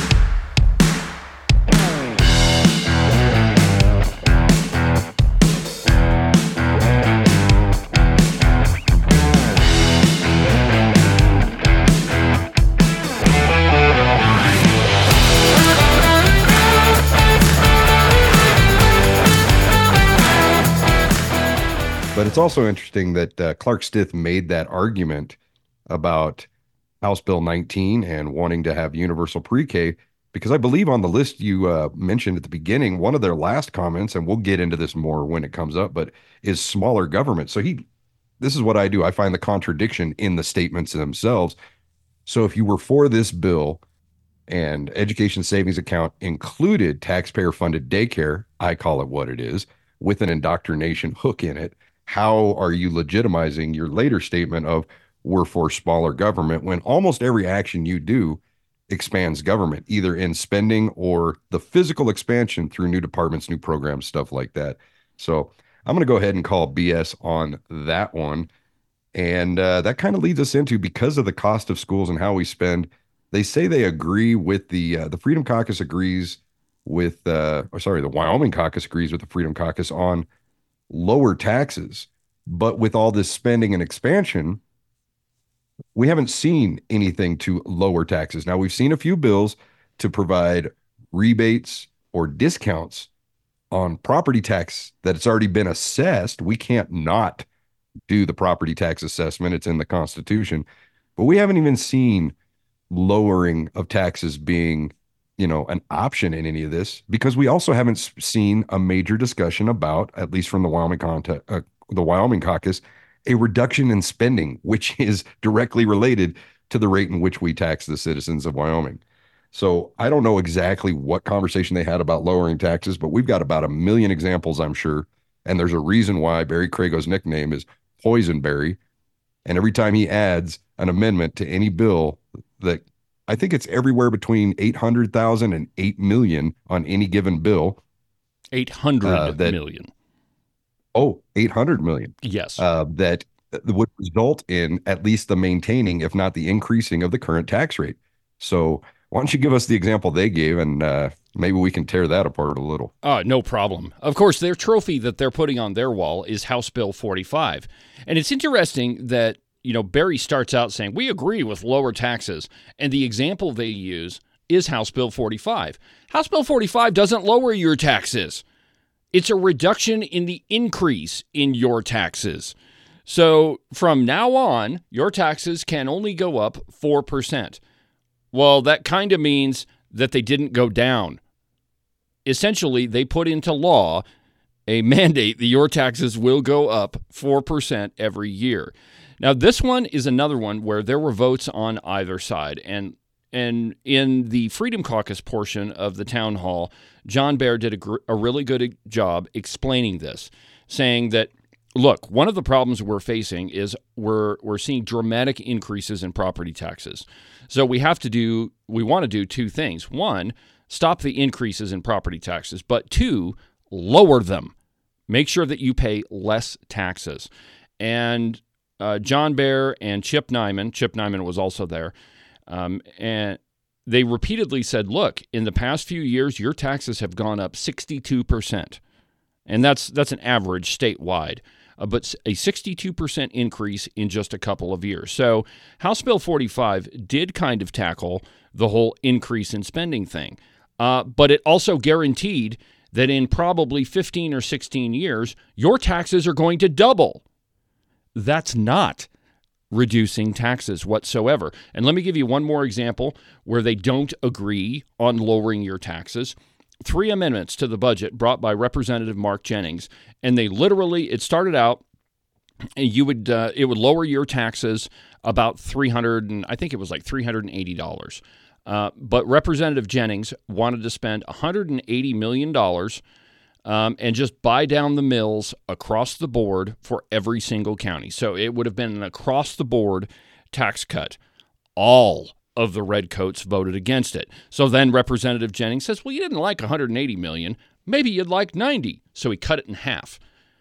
Speaker 2: But it's also interesting that uh, Clark Stith made that argument about House Bill nineteen and wanting to have universal pre-K, because I believe on the list you uh, mentioned at the beginning, one of their last comments, and we'll get into this more when it comes up, but is smaller government. So he, this is what I do. I find the contradiction in the statements themselves. So if you were for this bill and education savings account included taxpayer-funded daycare, I call it what it is, with an indoctrination hook in it, how are you legitimizing your later statement of we're for smaller government when almost every action you do expands government, either in spending or the physical expansion through new departments, new programs, stuff like that? So I'm going to go ahead and call B S on that one. And uh, that kind of leads us into, because of the cost of schools and how we spend, they say they agree with the, uh, the Freedom Caucus agrees with, uh, or sorry, the Wyoming Caucus agrees with the Freedom Caucus on lower taxes. But with all this spending and expansion, we haven't seen anything to lower taxes. Now, we've seen a few bills to provide rebates or discounts on property tax that it's already been assessed. We can't not do the property tax assessment. It's in the Constitution. But we haven't even seen lowering of taxes being, you know, an option in any of this, because we also haven't seen a major discussion about, at least from the Wyoming context, uh, the Wyoming caucus, a reduction in spending, which is directly related to the rate in which we tax the citizens of Wyoming. So I don't know exactly what conversation they had about lowering taxes, but we've got about a million examples, I'm sure. And there's a reason why Barry Crago's nickname is Poison Barry. And every time he adds an amendment to any bill, that I think it's everywhere between eight hundred thousand and eight million on any given bill.
Speaker 1: eight hundred uh, that, million.
Speaker 2: Oh, eight hundred million.
Speaker 1: Yes.
Speaker 2: Uh, that would result in at least the maintaining, if not the increasing of the current tax rate. So why don't you give us the example they gave, and uh, maybe we can tear that apart a little.
Speaker 1: Uh, no problem. Of course, their trophy that they're putting on their wall is House Bill forty-five. And it's interesting that, you know, Barry starts out saying, we agree with lower taxes. And the example they use is House Bill forty-five. House Bill forty-five doesn't lower your taxes. It's a reduction in the increase in your taxes. So from now on, your taxes can only go up four percent. Well, that kind of means that they didn't go down. Essentially, they put into law a mandate that your taxes will go up four percent every year. Now, this one is another one where there were votes on either side. And and in the Freedom Caucus portion of the town hall, John Bear did a, gr- a really good job explaining this, saying that, look, one of the problems we're facing is we're we're seeing dramatic increases in property taxes. So we have to do, we want to do two things. One, stop the increases in property taxes, but two, lower them. Make sure that you pay less taxes. And uh, John Bear and Chip Nyman, Chip Nyman was also there, um, and they repeatedly said, look, in the past few years, your taxes have gone up sixty-two percent. And that's that's an average statewide, uh, but a sixty-two percent increase in just a couple of years. So House Bill forty-five did kind of tackle the whole increase in spending thing, uh, but it also guaranteed that in probably fifteen or sixteen years, your taxes are going to double. That's not reducing taxes whatsoever. And let me give you one more example where they don't agree on lowering your taxes. Three amendments to the budget brought by Representative Mark Jennings, and they literally, it started out, and you would uh, it would lower your taxes about three hundred, and I think it was like three hundred eighty dollars. Uh, but Representative Jennings wanted to spend one hundred eighty million dollars um, and just buy down the mills across the board for every single county. So it would have been an across-the-board tax cut. All of the redcoats voted against it. So then Representative Jennings says, well, you didn't like one hundred eighty million dollars. Maybe you'd like ninety. So he cut it in half.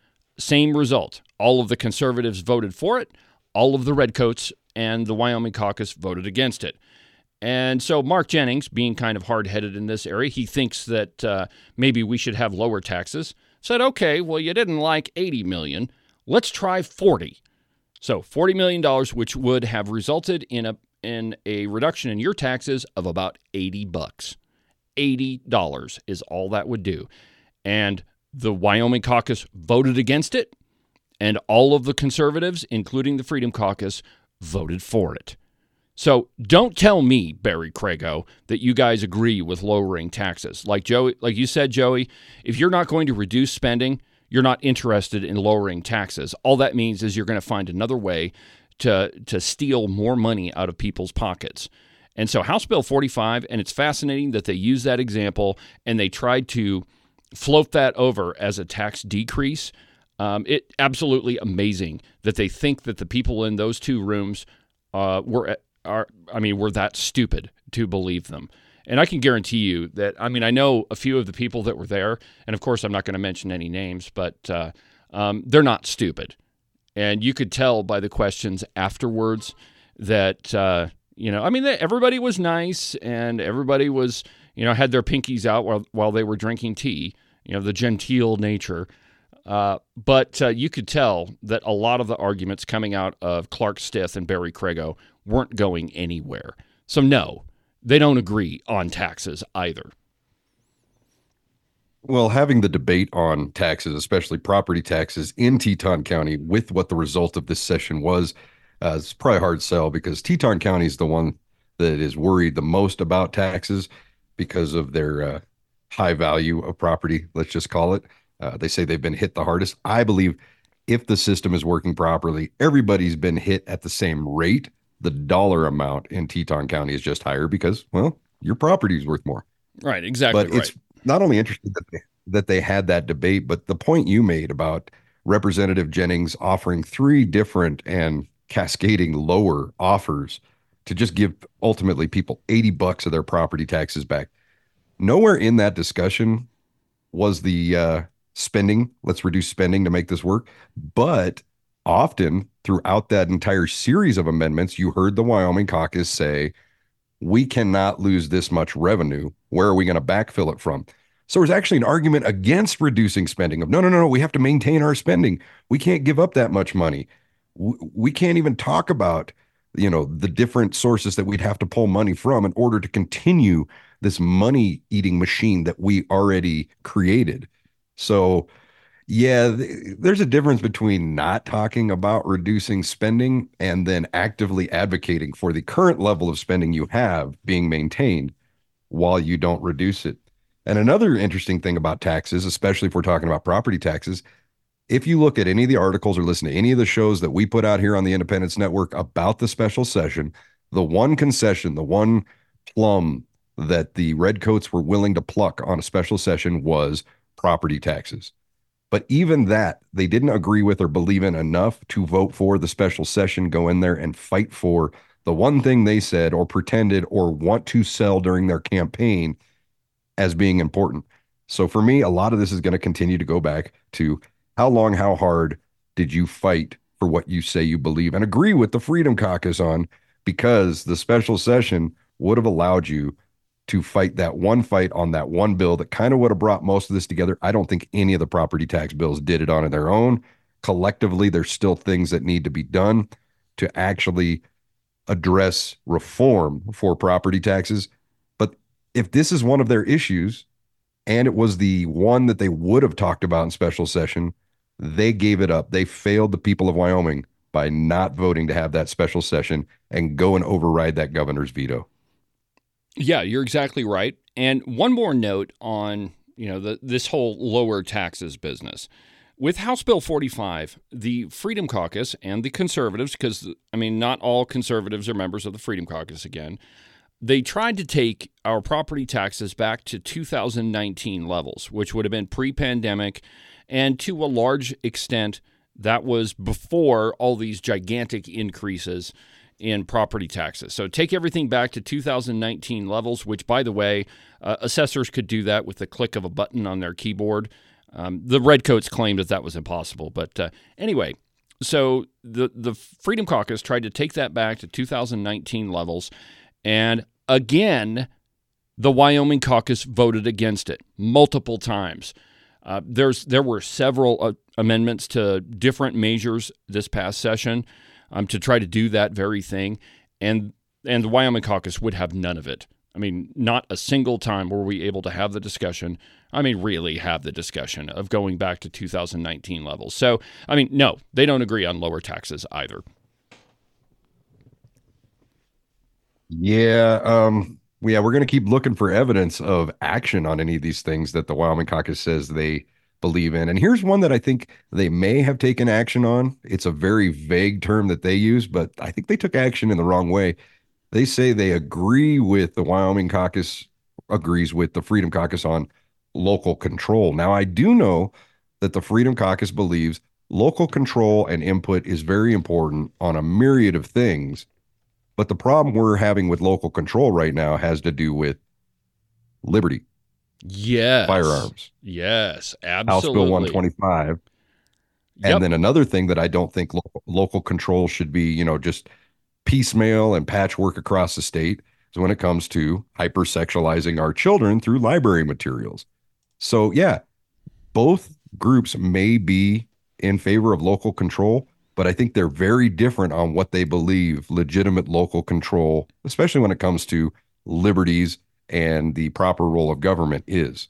Speaker 1: Same result. All of the conservatives voted for it. All of the redcoats and the Wyoming caucus voted against it. And so Mark Jennings, being kind of hard-headed in this area, he thinks that uh, maybe we should have lower taxes, said, okay, well, you didn't like eighty million dollars. Let's try forty. So forty million dollars, which would have resulted in a in a reduction in your taxes of about eighty bucks. eighty dollars is all that would do. And the Wyoming caucus voted against it, and all of the conservatives, including the Freedom Caucus, voted for it. So don't tell me, Barry Crago, that you guys agree with lowering taxes. Like Joey, like you said, Joey, if you're not going to reduce spending, you're not interested in lowering taxes. All that means is you're going to find another way to to steal more money out of people's pockets. And so House Bill forty-five, and it's fascinating that they use that example and they tried to float that over as a tax decrease. Um, it absolutely amazing that they think that the people in those two rooms uh, were are I mean were that stupid to believe them. And I can guarantee you that, I mean, I know a few of the people that were there, and of course I'm not going to mention any names, but uh, um, they're not stupid. And you could tell by the questions afterwards that, uh, you know, I mean, they, everybody was nice and everybody was, you know, had their pinkies out while, while they were drinking tea, you know, the genteel nature. Uh, but uh, you could tell that a lot of the arguments coming out of Clark Stith and Barry Crago weren't going anywhere. So no, they don't agree on taxes either.
Speaker 2: Well, having the debate on taxes, especially property taxes in Teton County, with what the result of this session was, uh, it's probably a hard sell because Teton County is the one that is worried the most about taxes because of their uh, high value of property, let's just call it. Uh, they say they've been hit the hardest. I believe if the system is working properly, everybody's been hit at the same rate. The dollar amount in Teton County is just higher because, well, your property is worth more.
Speaker 1: Right, exactly.
Speaker 2: But
Speaker 1: right.
Speaker 2: It's not only interesting that they, that they had that debate, but the point you made about Representative Jennings offering three different and cascading lower offers to just give ultimately people eighty bucks of their property taxes back. Nowhere in that discussion was the uh, spending, let's reduce spending to make this work. But often throughout that entire series of amendments, you heard the Wyoming caucus say, we cannot lose this much revenue. Where are we going to backfill it from? So there's actually an argument against reducing spending of no, no, no, no, we have to maintain our spending. We can't give up that much money. We can't even talk about, you know, the different sources that we'd have to pull money from in order to continue this money eating machine that we already created. So yeah, th- there's a difference between not talking about reducing spending and then actively advocating for the current level of spending you have being maintained. while you don't reduce it. And another interesting thing about taxes, especially if we're talking about property taxes, if you look at any of the articles or listen to any of the shows that we put out here on the Independence Network about the special session, the one concession, the one plum that the redcoats were willing to pluck on a special session was property taxes. But even that, they didn't agree with or believe in enough to vote for the special session, go in there and fight for the one thing they said or pretended or want to sell during their campaign as being important. So for me, a lot of this is going to continue to go back to how long, how hard did you fight for what you say you believe and agree with the Freedom Caucus on, because the special session would have allowed you to fight that one fight on that one bill that kind of would have brought most of this together. I don't think any of the property tax bills did it on their own. Collectively, there's still things that need to be done to actually address reform for property taxes. But if this is one of their issues, and it was the one that they would have talked about in special session, they gave it up. They failed the people of Wyoming by not voting to have that special session and go and override that governor's veto.
Speaker 1: Yeah, you're exactly right. And one more note on, you know, the, this whole lower taxes business. With House Bill forty-five, the Freedom Caucus and the conservatives, because, I mean, not all conservatives are members of the Freedom Caucus again, they tried to take our property taxes back to two thousand nineteen levels, which would have been pre-pandemic, and to a large extent, that was before all these gigantic increases in property taxes. So take everything back to two thousand nineteen levels, which, by the way, uh, assessors could do that with the click of a button on their keyboard. Um, the redcoats claimed that that was impossible. But uh, anyway, so the, the Freedom Caucus tried to take that back to two thousand nineteen levels, and again, the Wyoming caucus voted against it multiple times. Uh, there's there were several uh, amendments to different measures this past session um, to try to do that very thing, and and the Wyoming caucus would have none of it. I mean, not a single time were we able to have the discussion. I mean, really have the discussion of going back to two thousand nineteen levels. So, I mean, no, they don't agree on lower taxes either.
Speaker 2: Yeah, um, yeah, we're going to keep looking for evidence of action on any of these things that the Wyoming caucus says they believe in. And here's one that I think they may have taken action on. It's a very vague term that they use, but I think they took action in the wrong way. They say they agree with the Wyoming caucus, agrees with the Freedom Caucus on local control. Now, I do know that the Freedom Caucus believes local control and input is very important on a myriad of things. But the problem we're having with local control right now has to do with liberty.
Speaker 1: Yes.
Speaker 2: Firearms.
Speaker 1: Yes, absolutely.
Speaker 2: House Bill one twenty-five.
Speaker 1: Yep.
Speaker 2: And then another thing that I don't think local, local control should be, you know, just piecemeal and patchwork across the state is when it comes to hypersexualizing our children through library materials. So, yeah, both groups may be in favor of local control, but I think they're very different on what they believe legitimate local control, especially when it comes to liberties and the proper role of government, is.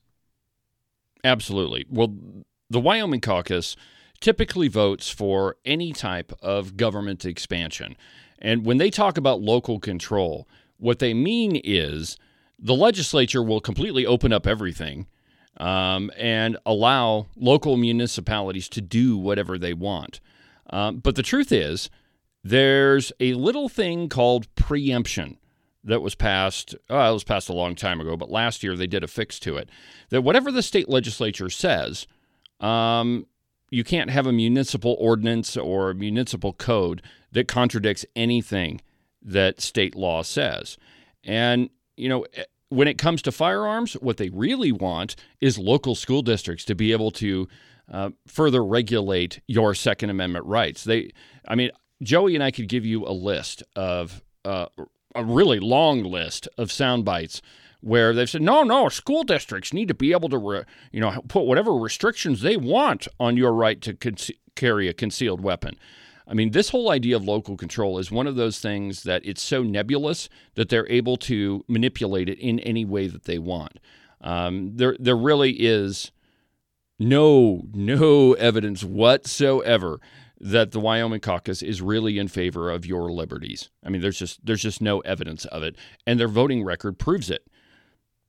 Speaker 1: Absolutely. Well, the Wyoming caucus typically votes for any type of government expansion. And when they talk about local control, what they mean is the legislature will completely open up everything um, and allow local municipalities to do whatever they want. Um, but the truth is, there's a little thing called preemption that was passed. Oh, it was passed a long time ago, but last year they did a fix to it. That whatever the state legislature says, um, you can't have a municipal ordinance or a municipal code that contradicts anything that state law says. And, you know, when it comes to firearms, what they really want is local school districts to be able to uh, further regulate your Second Amendment rights. They, I mean, Joey and I could give you a list of uh, a really long list of sound bites where they've said, no, no, school districts need to be able to, re, you know, put whatever restrictions they want on your right to con- carry a concealed weapon. I mean, this whole idea of local control is one of those things that it's so nebulous that they're able to manipulate it in any way that they want. Um, there, there really is no, no evidence whatsoever that the Wyoming caucus is really in favor of your liberties. I mean, there's just there's just no evidence of it, and their voting record proves it.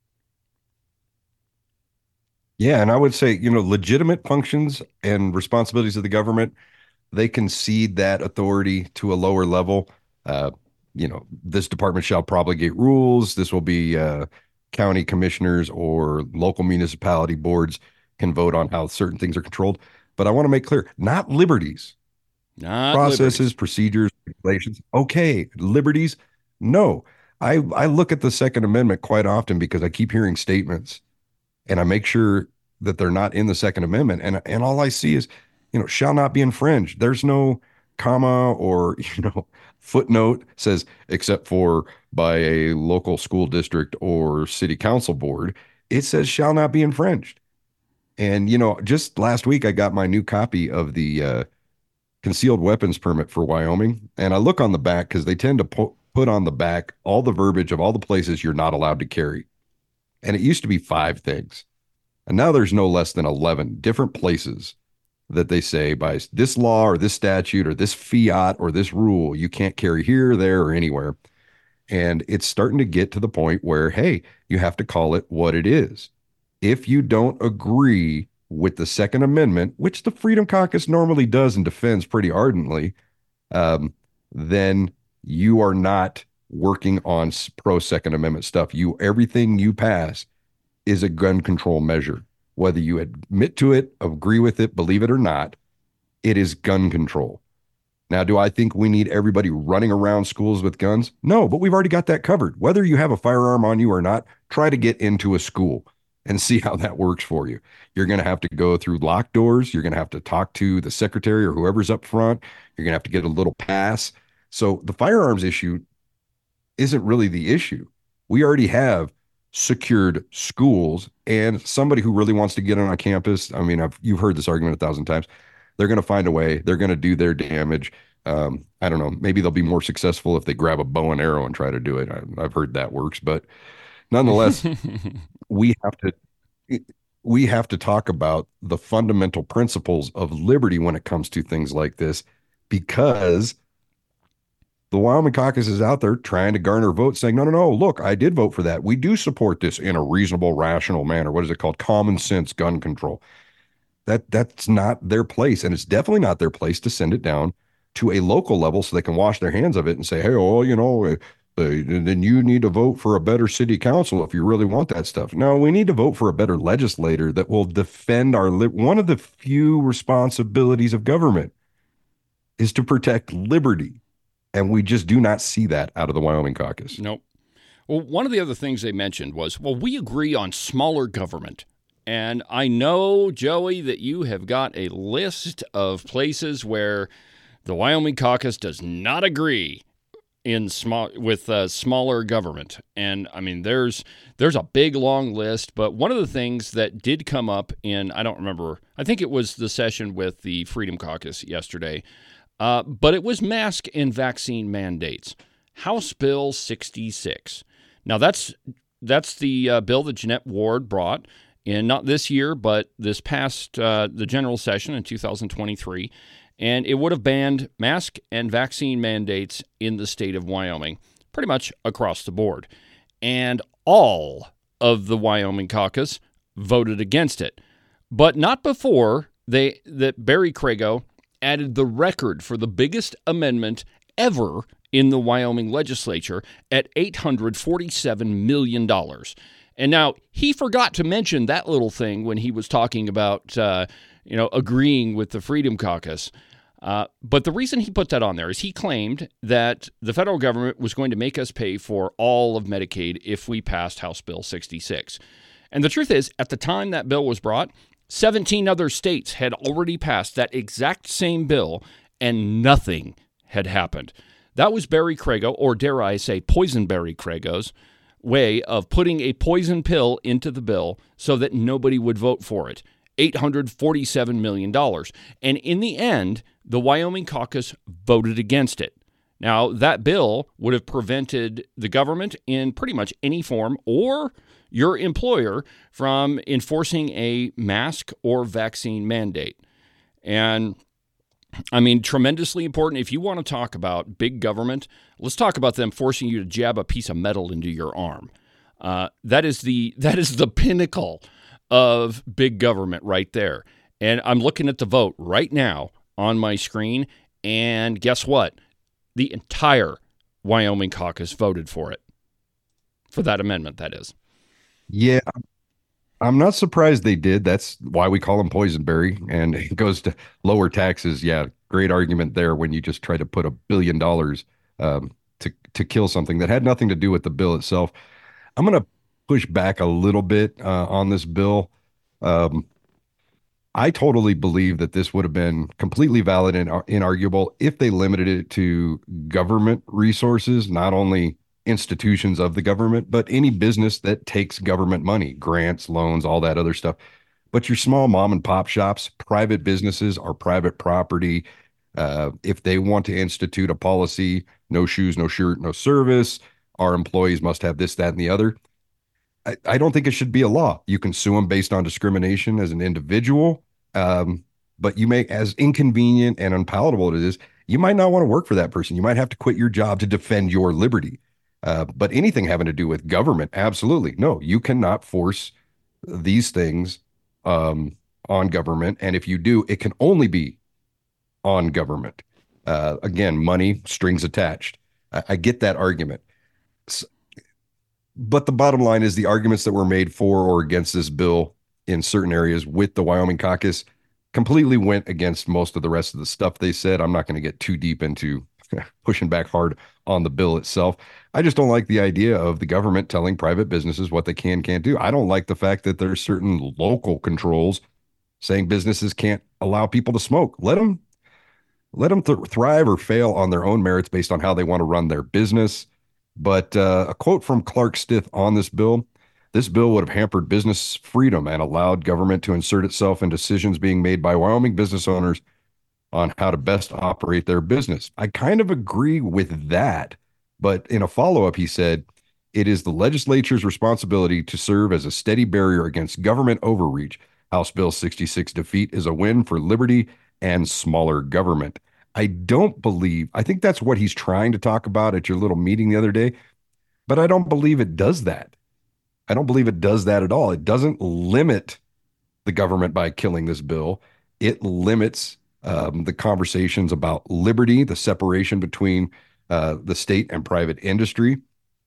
Speaker 2: Yeah, and I would say, you know, legitimate functions and responsibilities of the government, they concede that authority to a lower level. Uh, you know, this department shall promulgate rules. This will be uh, county commissioners or local municipality boards can vote on how certain things are controlled. But I want to make clear, not liberties,
Speaker 1: Not
Speaker 2: processes,
Speaker 1: liberties.
Speaker 2: procedures, regulations. Okay, liberties. No, I I look at the Second Amendment quite often because I keep hearing statements and I make sure that they're not in the Second Amendment. And and all I see is, you know, shall not be infringed. There's no comma or, you know, footnote says except for by a local school district or city council board. It says shall not be infringed. And, you know, just last week I got my new copy of the uh, concealed weapons permit for Wyoming. And I look on the back because they tend to pu- put on the back all the verbiage of all the places you're not allowed to carry. And it used to be five things. And now there's no less than eleven different places that they say by this law or this statute or this fiat or this rule, you can't carry here, there, or anywhere. And it's starting to get to the point where, hey, you have to call it what it is. If you don't agree with the Second Amendment, which the Freedom Caucus normally does and defends pretty ardently, um, then you are not working on pro Second Amendment stuff. You everything you pass is a gun control measure. Whether you admit to it, agree with it, believe it or not, it is gun control. Now, do I think we need everybody running around schools with guns? No, but we've already got that covered. Whether you have a firearm on you or not, try to get into a school and see how that works for you. You're going to have to go through locked doors. You're going to have to talk to the secretary or whoever's up front. You're going to have to get a little pass. So the firearms issue isn't really the issue. We already have secured schools, and somebody who really wants to get on a campus, I mean, I've, you've heard this argument a thousand times. They're going to find a way. They're going to do their damage. Um, I don't know. Maybe they'll be more successful if they grab a bow and arrow and try to do it. I, I've heard that works, but nonetheless, we have to we have to talk about the fundamental principles of liberty when it comes to things like this, because the Wyoming caucus is out there trying to garner votes saying, no, no, no, look, I did vote for that. We do support this in a reasonable, rational manner. What is it called? Common sense gun control. That that's not their place. And it's definitely not their place to send it down to a local level so they can wash their hands of it and say, hey, oh, you know, uh, then you need to vote for a better city council if you really want that stuff. No, we need to vote for a better legislator that will defend our li- one of the few responsibilities of government is to protect liberty. And we just do not see that out of the Wyoming caucus.
Speaker 1: Nope. Well, one of the other things they mentioned was, well, we agree on smaller government. And I know, Joey, that you have got a list of places where the Wyoming caucus does not agree in small with uh, smaller government. And I mean, there's there's a big long list. But one of the things that did come up in, I don't remember, I think it was the session with the Freedom Caucus yesterday, uh, but it was mask and vaccine mandates. House Bill sixty-six. Now that's that's the uh, bill that Jeanette Ward brought in, not this year, but this past uh, the general session in two thousand twenty-three. And it would have banned mask and vaccine mandates in the state of Wyoming, pretty much across the board. And all of the Wyoming caucus voted against it, but not before they that Barry Crago added the record for the biggest amendment ever in the Wyoming legislature at eight hundred forty-seven million dollars. And now he forgot to mention that little thing when he was talking about, uh, you know, agreeing with the Freedom Caucus. Uh, but the reason he put that on there is he claimed that the federal government was going to make us pay for all of Medicaid if we passed House Bill sixty-six. And the truth is, at the time that bill was brought, seventeen other states had already passed that exact same bill, and nothing had happened. That was Barry Crago, or dare I say, Poison Barry Crago's way of putting a poison pill into the bill so that nobody would vote for it. eight hundred forty-seven million dollars. And in the end, the Wyoming caucus voted against it. Now, that bill would have prevented the government in pretty much any form or your employer from enforcing a mask or vaccine mandate. And I mean, tremendously important. If you want to talk about big government, let's talk about them forcing you to jab a piece of metal into your arm. Uh, that is the that is the pinnacle of big government right there. And I'm looking at the vote right now on my screen, and guess what? The entire Wyoming caucus voted for it, for that amendment, that is.
Speaker 2: Yeah, I'm not surprised they did. That's why we call them poisonberry, and it goes to lower taxes. Yeah, great argument there when you just try to put a billion dollars um, to to kill something that had nothing to do with the bill itself. I'm going to push back a little bit uh, on this bill. Um, I totally believe that this would have been completely valid and uh, inarguable if they limited it to government resources, not only institutions of the government, but any business that takes government money, grants, loans, all that other stuff. But your small mom and pop shops, private businesses are private property. Uh, if they want to institute a policy, no shoes, no shirt, no service, our employees must have this, that, and the other. I, I don't think it should be a law. You can sue them based on discrimination as an individual. Um, but you may, as inconvenient and unpalatable as it is, you might not want to work for that person. You might have to quit your job to defend your liberty. Uh, but anything having to do with government, absolutely. No, you cannot force these things um, on government. And if you do, it can only be on government. Uh, again, money, strings attached. I, I get that argument. So, but the bottom line is the arguments that were made for or against this bill in certain areas with the Wyoming caucus completely went against most of the rest of the stuff they said. I'm not going to get too deep into pushing back hard on the bill itself. I just don't like the idea of the government telling private businesses what they can, can't do. I don't like the fact that there's certain local controls saying businesses can't allow people to smoke. Let them, let them th- thrive or fail on their own merits based on how they want to run their business. But uh, a quote from Clark Stith on this bill: this bill would have hampered business freedom and allowed government to insert itself in decisions being made by Wyoming business owners on how to best operate their business. I kind of agree with that. But in a follow-up, he said, it is the legislature's responsibility to serve as a steady barrier against government overreach. House Bill sixty-six defeat is a win for liberty and smaller government. I don't believe, I think that's what he's trying to talk about at your little meeting the other day, but I don't believe it does that. I don't believe it does that at all. It doesn't limit the government by killing this bill. It limits um, the conversations about liberty, the separation between uh, the state and private industry.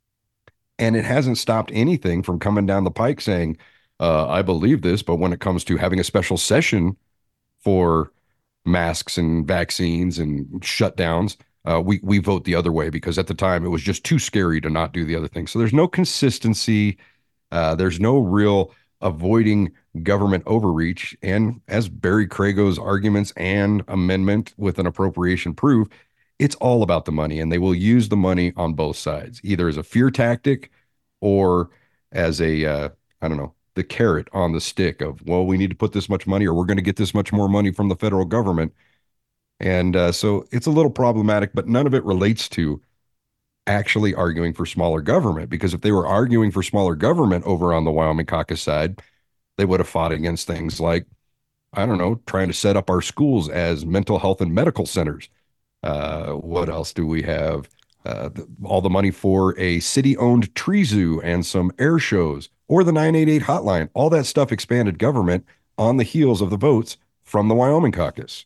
Speaker 2: And it hasn't stopped anything from coming down the pike saying, uh, I believe this, but when it comes to having a special session for masks and vaccines and shutdowns, uh, we, we vote the other way because at the time it was just too scary to not do the other thing. So there's no consistency. Uh, there's no real avoiding government overreach. And as Barry Crago's arguments and amendment with an appropriation prove, it's all about the money, and they will use the money on both sides, either as a fear tactic or as a, uh, I don't know, the carrot on the stick of, well, we need to put this much money or we're going to get this much more money from the federal government. And uh, so it's a little problematic, but none of it relates to actually arguing for smaller government, because if they were arguing for smaller government over on the Wyoming caucus side, they would have fought against things like, I don't know, trying to set up our schools as mental health and medical centers. Uh, what else do we have? Uh, the, all the money for a city-owned tree zoo and some air shows, or the nine eight eight hotline. All that stuff expanded government on the heels of the votes from the Wyoming caucus.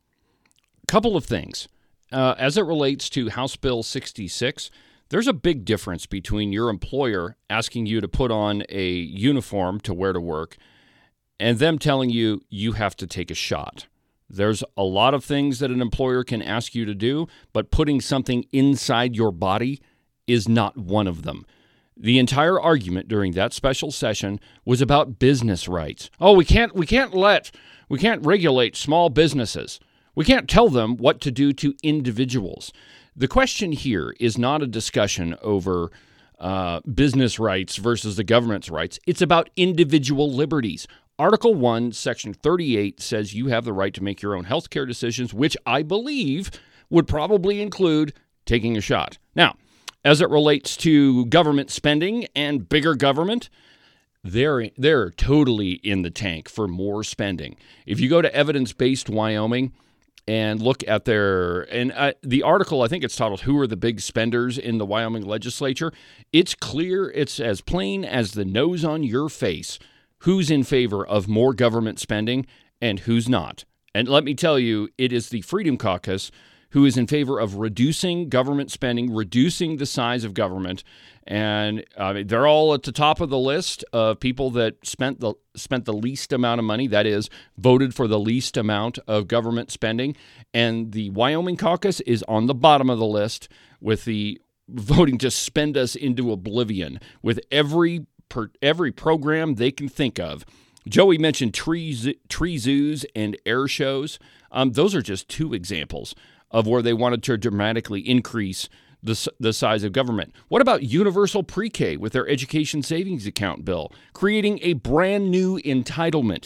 Speaker 1: Couple of things. Uh, as it relates to House Bill sixty-six, there's a big difference between your employer asking you to put on a uniform to wear to work and them telling you you have to take a shot. There's a lot of things that an employer can ask you to do, but putting something inside your body is not one of them. The entire argument during that special session was about business rights. Oh, we can't we can't let we can't regulate small businesses. We can't tell them what to do to individuals. The question here is not a discussion over uh, business rights versus the government's rights. It's about individual liberties. Article one, Section thirty-eight says you have the right to make your own health care decisions, which I believe would probably include taking a shot. Now, as it relates to government spending and bigger government, they're, they're totally in the tank for more spending. If you go to Evidence-Based Wyoming and look at their, and uh, the article, I think it's titled, Who Are the Big Spenders in the Wyoming Legislature? It's clear, it's as plain as the nose on your face who's in favor of more government spending and who's not. And let me tell you, it is the Freedom Caucus who is in favor of reducing government spending, reducing the size of government. And uh, they're all at the top of the list of people that spent the spent the least amount of money, that is, voted for the least amount of government spending. And the Wyoming caucus is on the bottom of the list with the voting to spend us into oblivion with every per, every program they can think of. Joey mentioned tree, tree zoos and air shows. Um, those are just two examples of where they wanted to dramatically increase the, the size of government. What about universal pre-K with their education savings account bill, creating a brand new entitlement,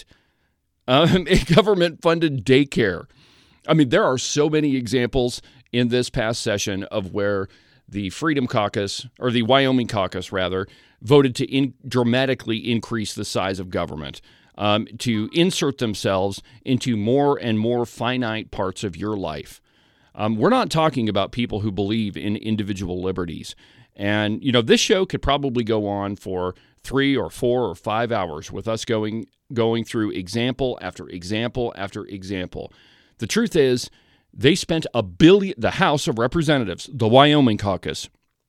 Speaker 1: um, a government-funded daycare? I mean, there are so many examples in this past session of where the Freedom Caucus, or the Wyoming caucus, rather, voted to in, dramatically increase the size of government, um, to insert themselves into more and more finite parts of your life. Um, we're not talking about people who believe in individual liberties. And, you know, this show could probably go on for three or four or five hours with us going going through example after example after example. The truth is, they spent a billion, the House of Representatives, the Wyoming caucus,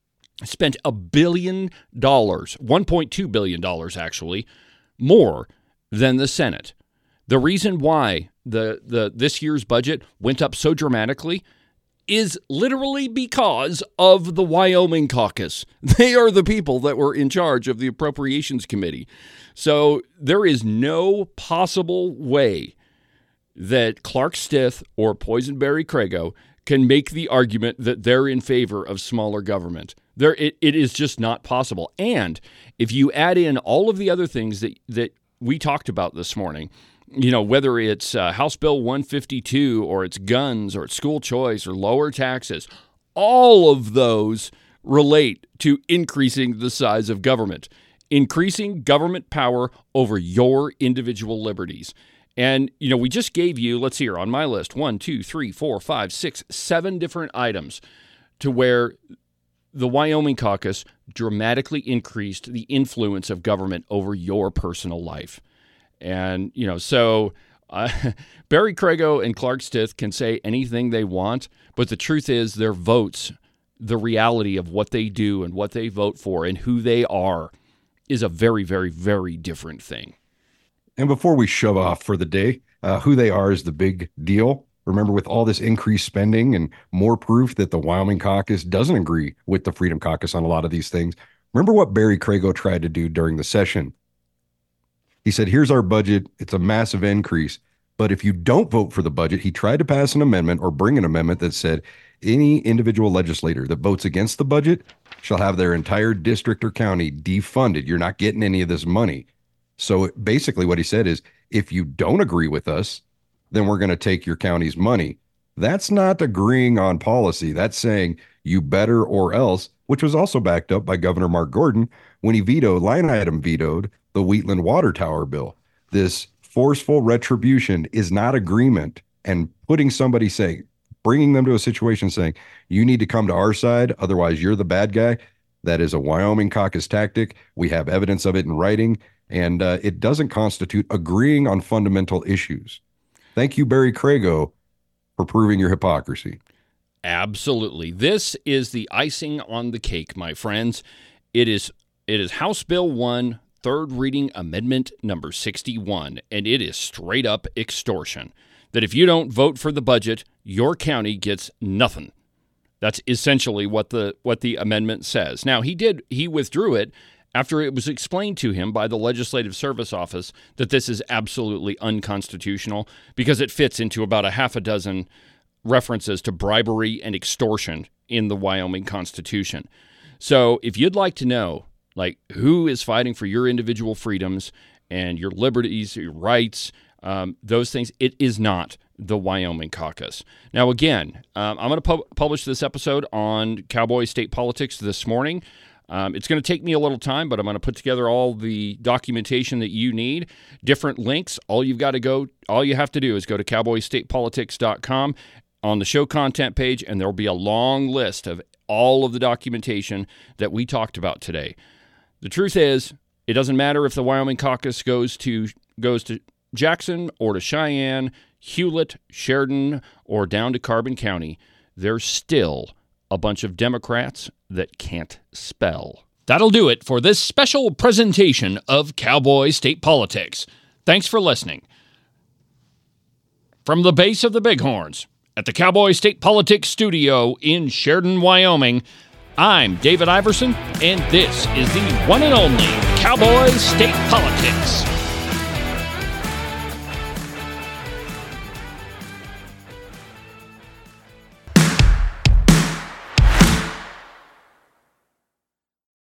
Speaker 1: spent a billion dollars, one point two billion dollars actually, more than the Senate. The reason why the, the this year's budget went up so dramatically is literally because of the Wyoming caucus. They are the people that were in charge of the Appropriations Committee. So there is no possible way that Clark Stith or Poisonberry Craigo can make the argument that they're in favor of smaller government. There, it, it is just not possible. And if you add in all of the other things that, that we talked about this morning, you know, whether it's uh, House Bill one fifty-two or it's guns or it's school choice or lower taxes, all of those relate to increasing the size of government, increasing government power over your individual liberties. And, you know, we just gave you, let's see here, on my list, one, two, three, four, five, six, seven different items to where the Wyoming caucus dramatically increased the influence of government over your personal life. And, you know, so uh, Barry Craigo and Clark Stith can say anything they want, but the truth is their votes, the reality of what they do and what they vote for and who they are is a very, very, very different thing.
Speaker 2: And before we shove off for the day, uh, who they are is the big deal. Remember, with all this increased spending and more proof that the Wyoming caucus doesn't agree with the Freedom Caucus on a lot of these things, remember what Barry Craigo tried to do during the session. He said, here's our budget. It's a massive increase. But if you don't vote for the budget, he tried to pass an amendment or bring an amendment that said any individual legislator that votes against the budget shall have their entire district or county defunded. You're not getting any of this money. So basically what he said is, if you don't agree with us, then we're going to take your county's money. That's not agreeing on policy. That's saying you better or else, which was also backed up by Governor Mark Gordon when he vetoed, line item vetoed, the Wheatland Water Tower bill. This forceful retribution is not agreement, and putting somebody saying, bringing them to a situation saying, you need to come to our side, otherwise you're the bad guy. That is a Wyoming caucus tactic. We have evidence of it in writing. And uh, it doesn't constitute agreeing on fundamental issues. Thank you, Barry Craigo, for proving your hypocrisy.
Speaker 1: Absolutely. This is the icing on the cake, my friends. It is it is House Bill one, third reading amendment number sixty-one, and it is straight up extortion. That if you don't vote for the budget, your county gets nothing. That's essentially what the what the amendment says. Now, he did he withdrew it after it was explained to him by the Legislative Service Office that this is absolutely unconstitutional because it fits into about a half a dozen references to bribery and extortion in the Wyoming Constitution. So if you'd like to know, like, who is fighting for your individual freedoms and your liberties, your rights, um, those things, it is not the Wyoming caucus. Now, again, um, I'm going to pu- publish this episode on Cowboy State Politics this morning. Um, it's going to take me a little time, but I'm going to put together all the documentation that you need, different links. All you've got to go, all you have to do is go to cowboy state politics dot com on the show content page, and there'll be a long list of all of the documentation that we talked about today. The truth is, It doesn't matter if the Wyoming caucus goes to goes to Jackson or to Cheyenne, Hewlett, Sheridan, or down to Carbon County. There's still a bunch of Democrats that can't spell. That'll do it for this special presentation of Cowboy State Politics. Thanks for listening. From the base of the Bighorns, at the Cowboy State Politics Studio in Sheridan, Wyoming, I'm David Iverson, and this is the one and only Cowboy State Politics.